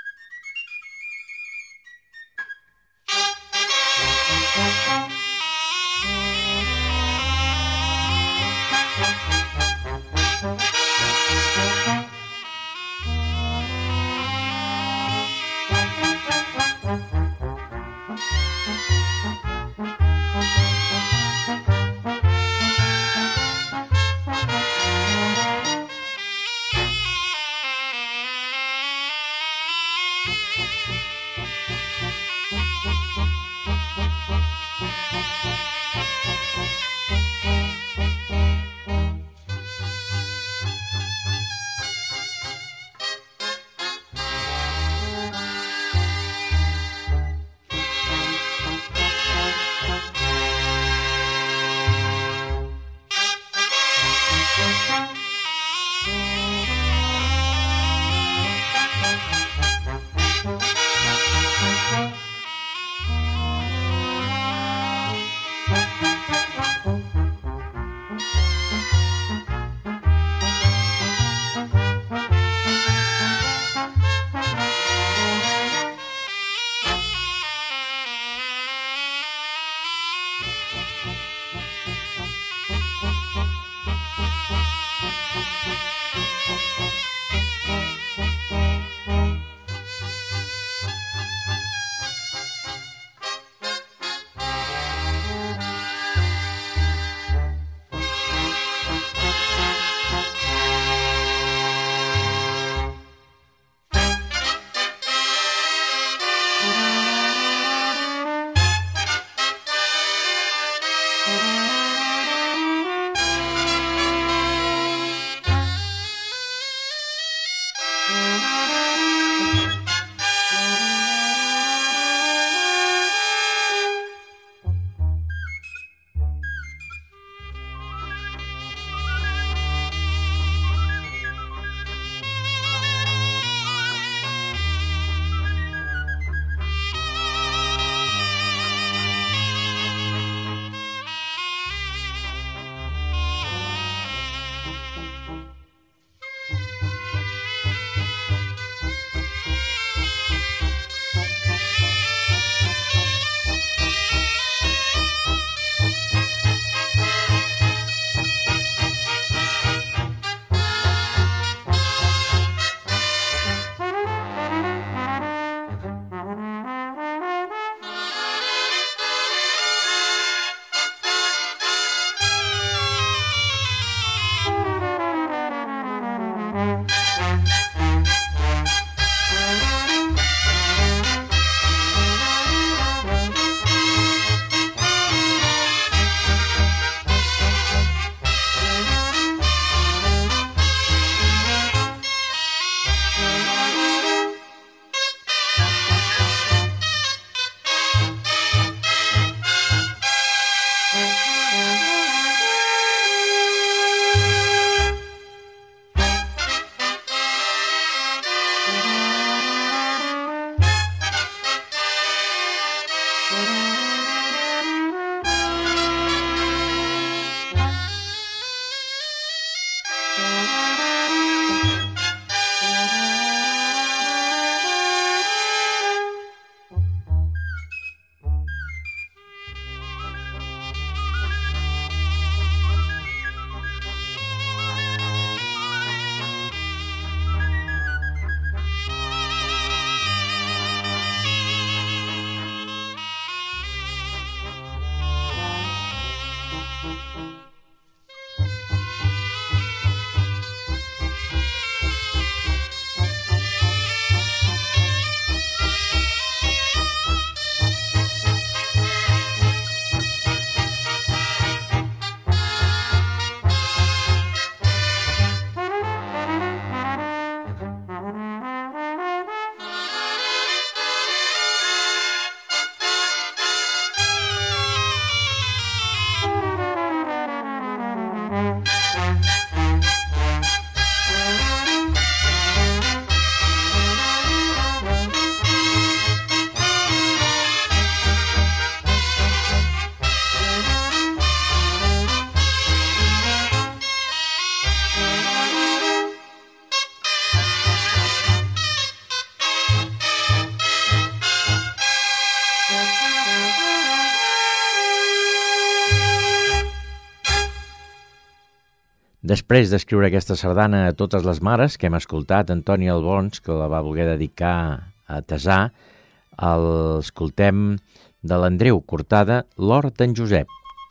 Després d'escriure aquesta sardana a totes les mares que hem escoltat, Antoni Albons, que la va voler dedicar a Tesà, escoltem de l'Andreu Cortada, l'Hort d'en Josep.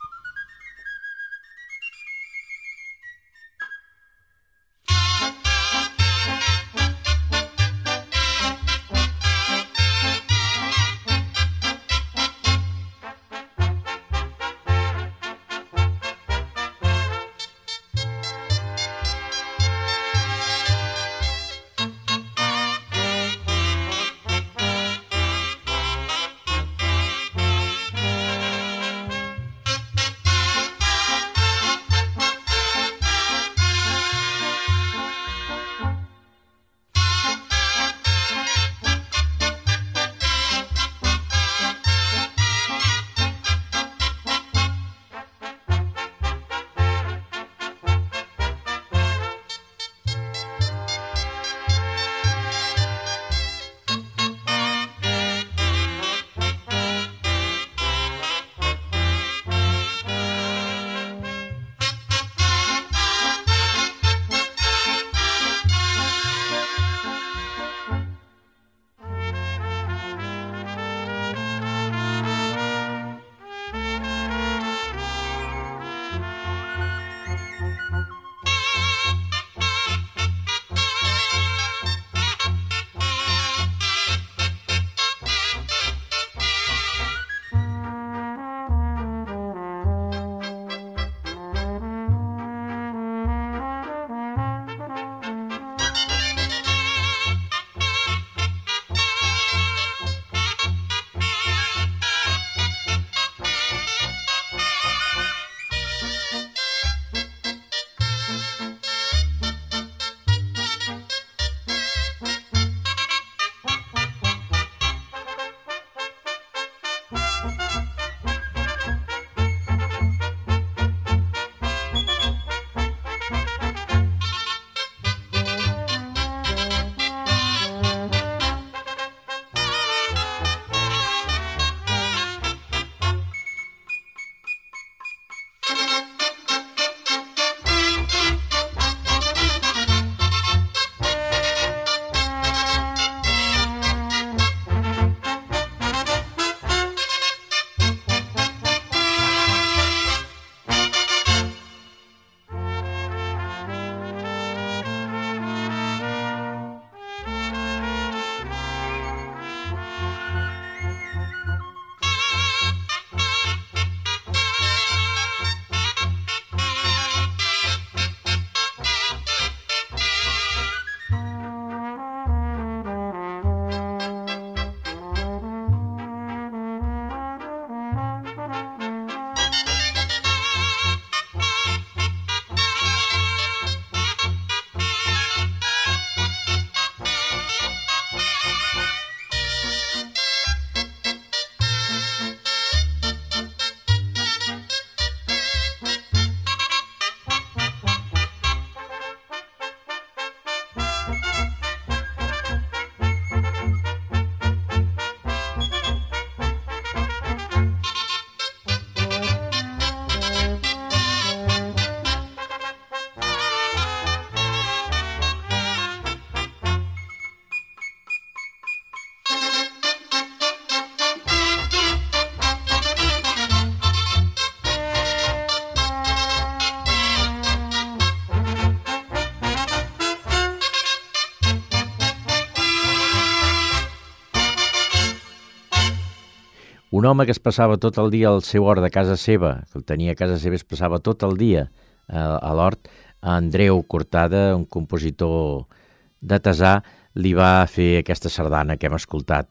Un home que es passava tot el dia al seu hort de casa seva, que el tenia a casa seva, es passava tot el dia a l'hort, Andreu Cortada, un compositor de Tesà, li va fer aquesta sardana que hem escoltat.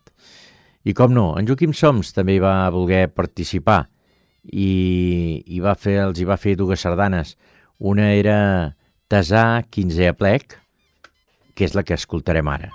I com no, en Joaquim Soms també va voler participar i els hi va fer dues sardanes. Una era Tesà, 15è aplec, que és la que escoltarem ara.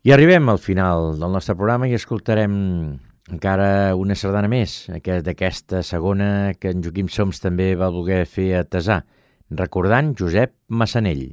I arribem al final del nostre programa i escoltarem encara una sardana més, d'aquesta segona que en Joaquim Soms també va voler fer a Tesà, recordant Josep Massanell.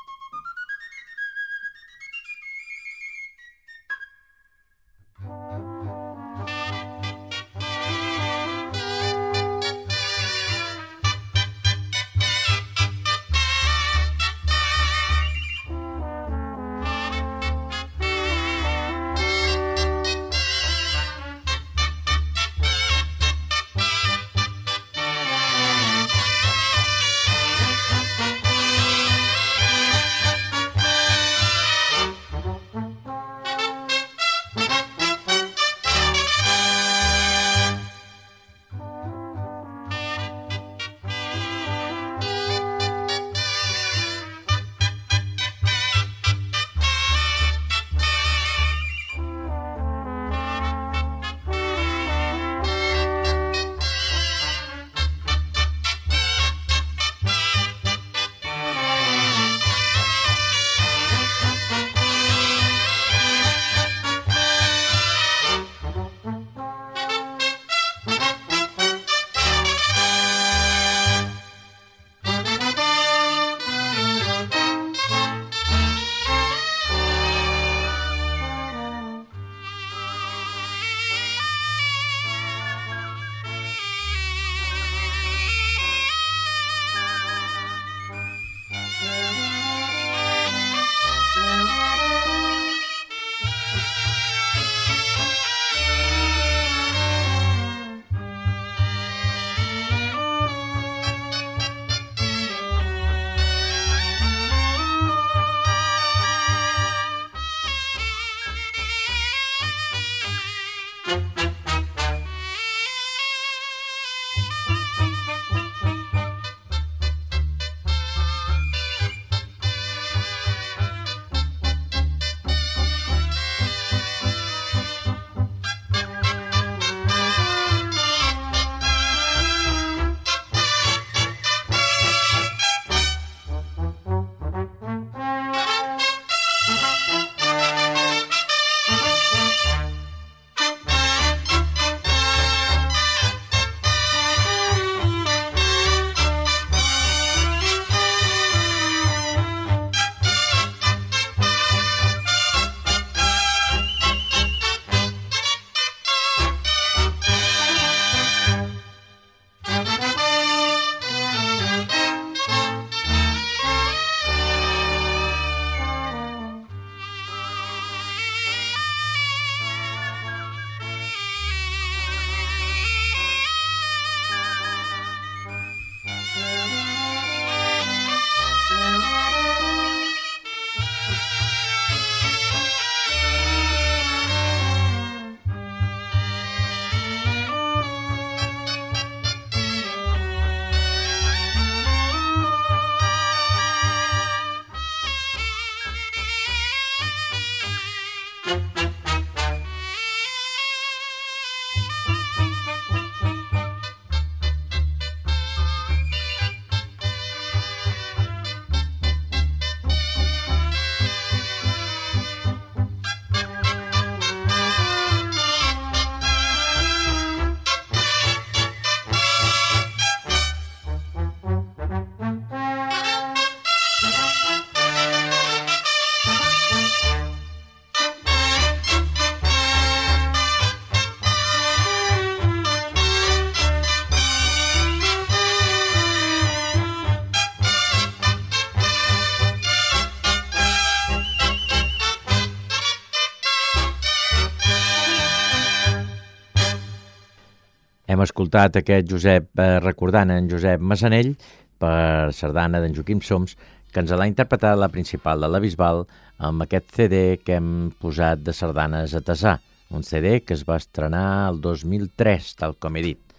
Hem escoltat aquest Josep, recordant en Josep Massanell, per sardana d'en Joaquim Soms, que ens l'ha interpretat la principal de la Bisbal amb aquest CD que hem posat de sardanes a Tesà, un CD que es va estrenar el 2003, tal com he dit.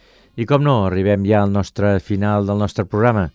I com no, arribem ja al nostre final del nostre programa.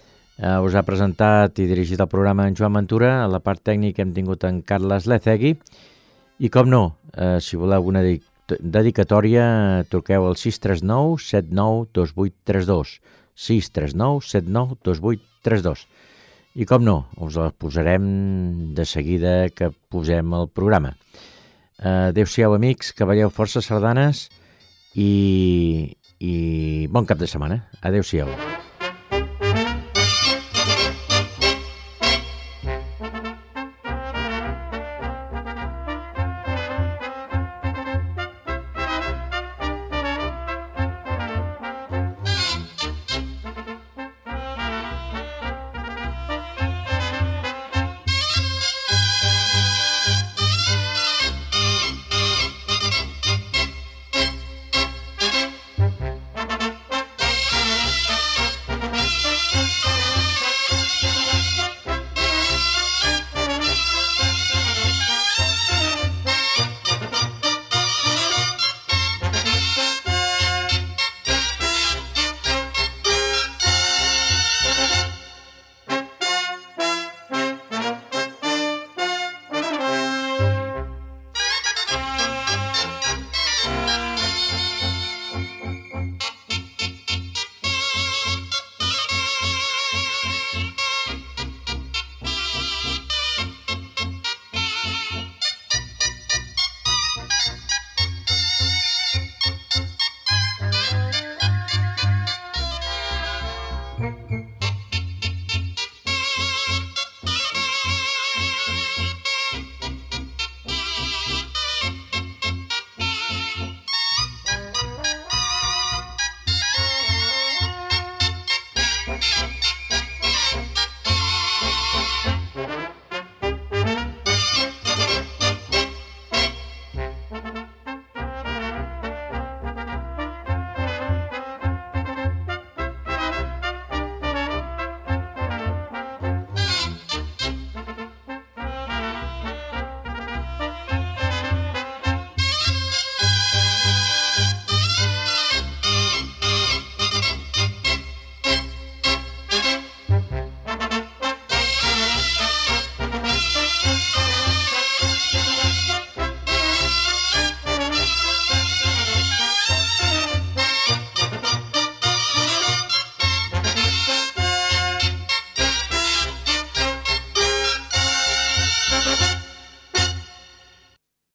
Us ha presentat i dirigit el programa en Joan Ventura, a la part tècnica hem tingut en Carles Lezegui, i com no, si voleu alguna dedicatòria, truqueu al 639 79 2832, 639 79 2832. I com no, us la posarem de seguida que posem el programa. Adéu-siau, amics, que balleu força sardanes i bon cap de setmana. Adéu-siau.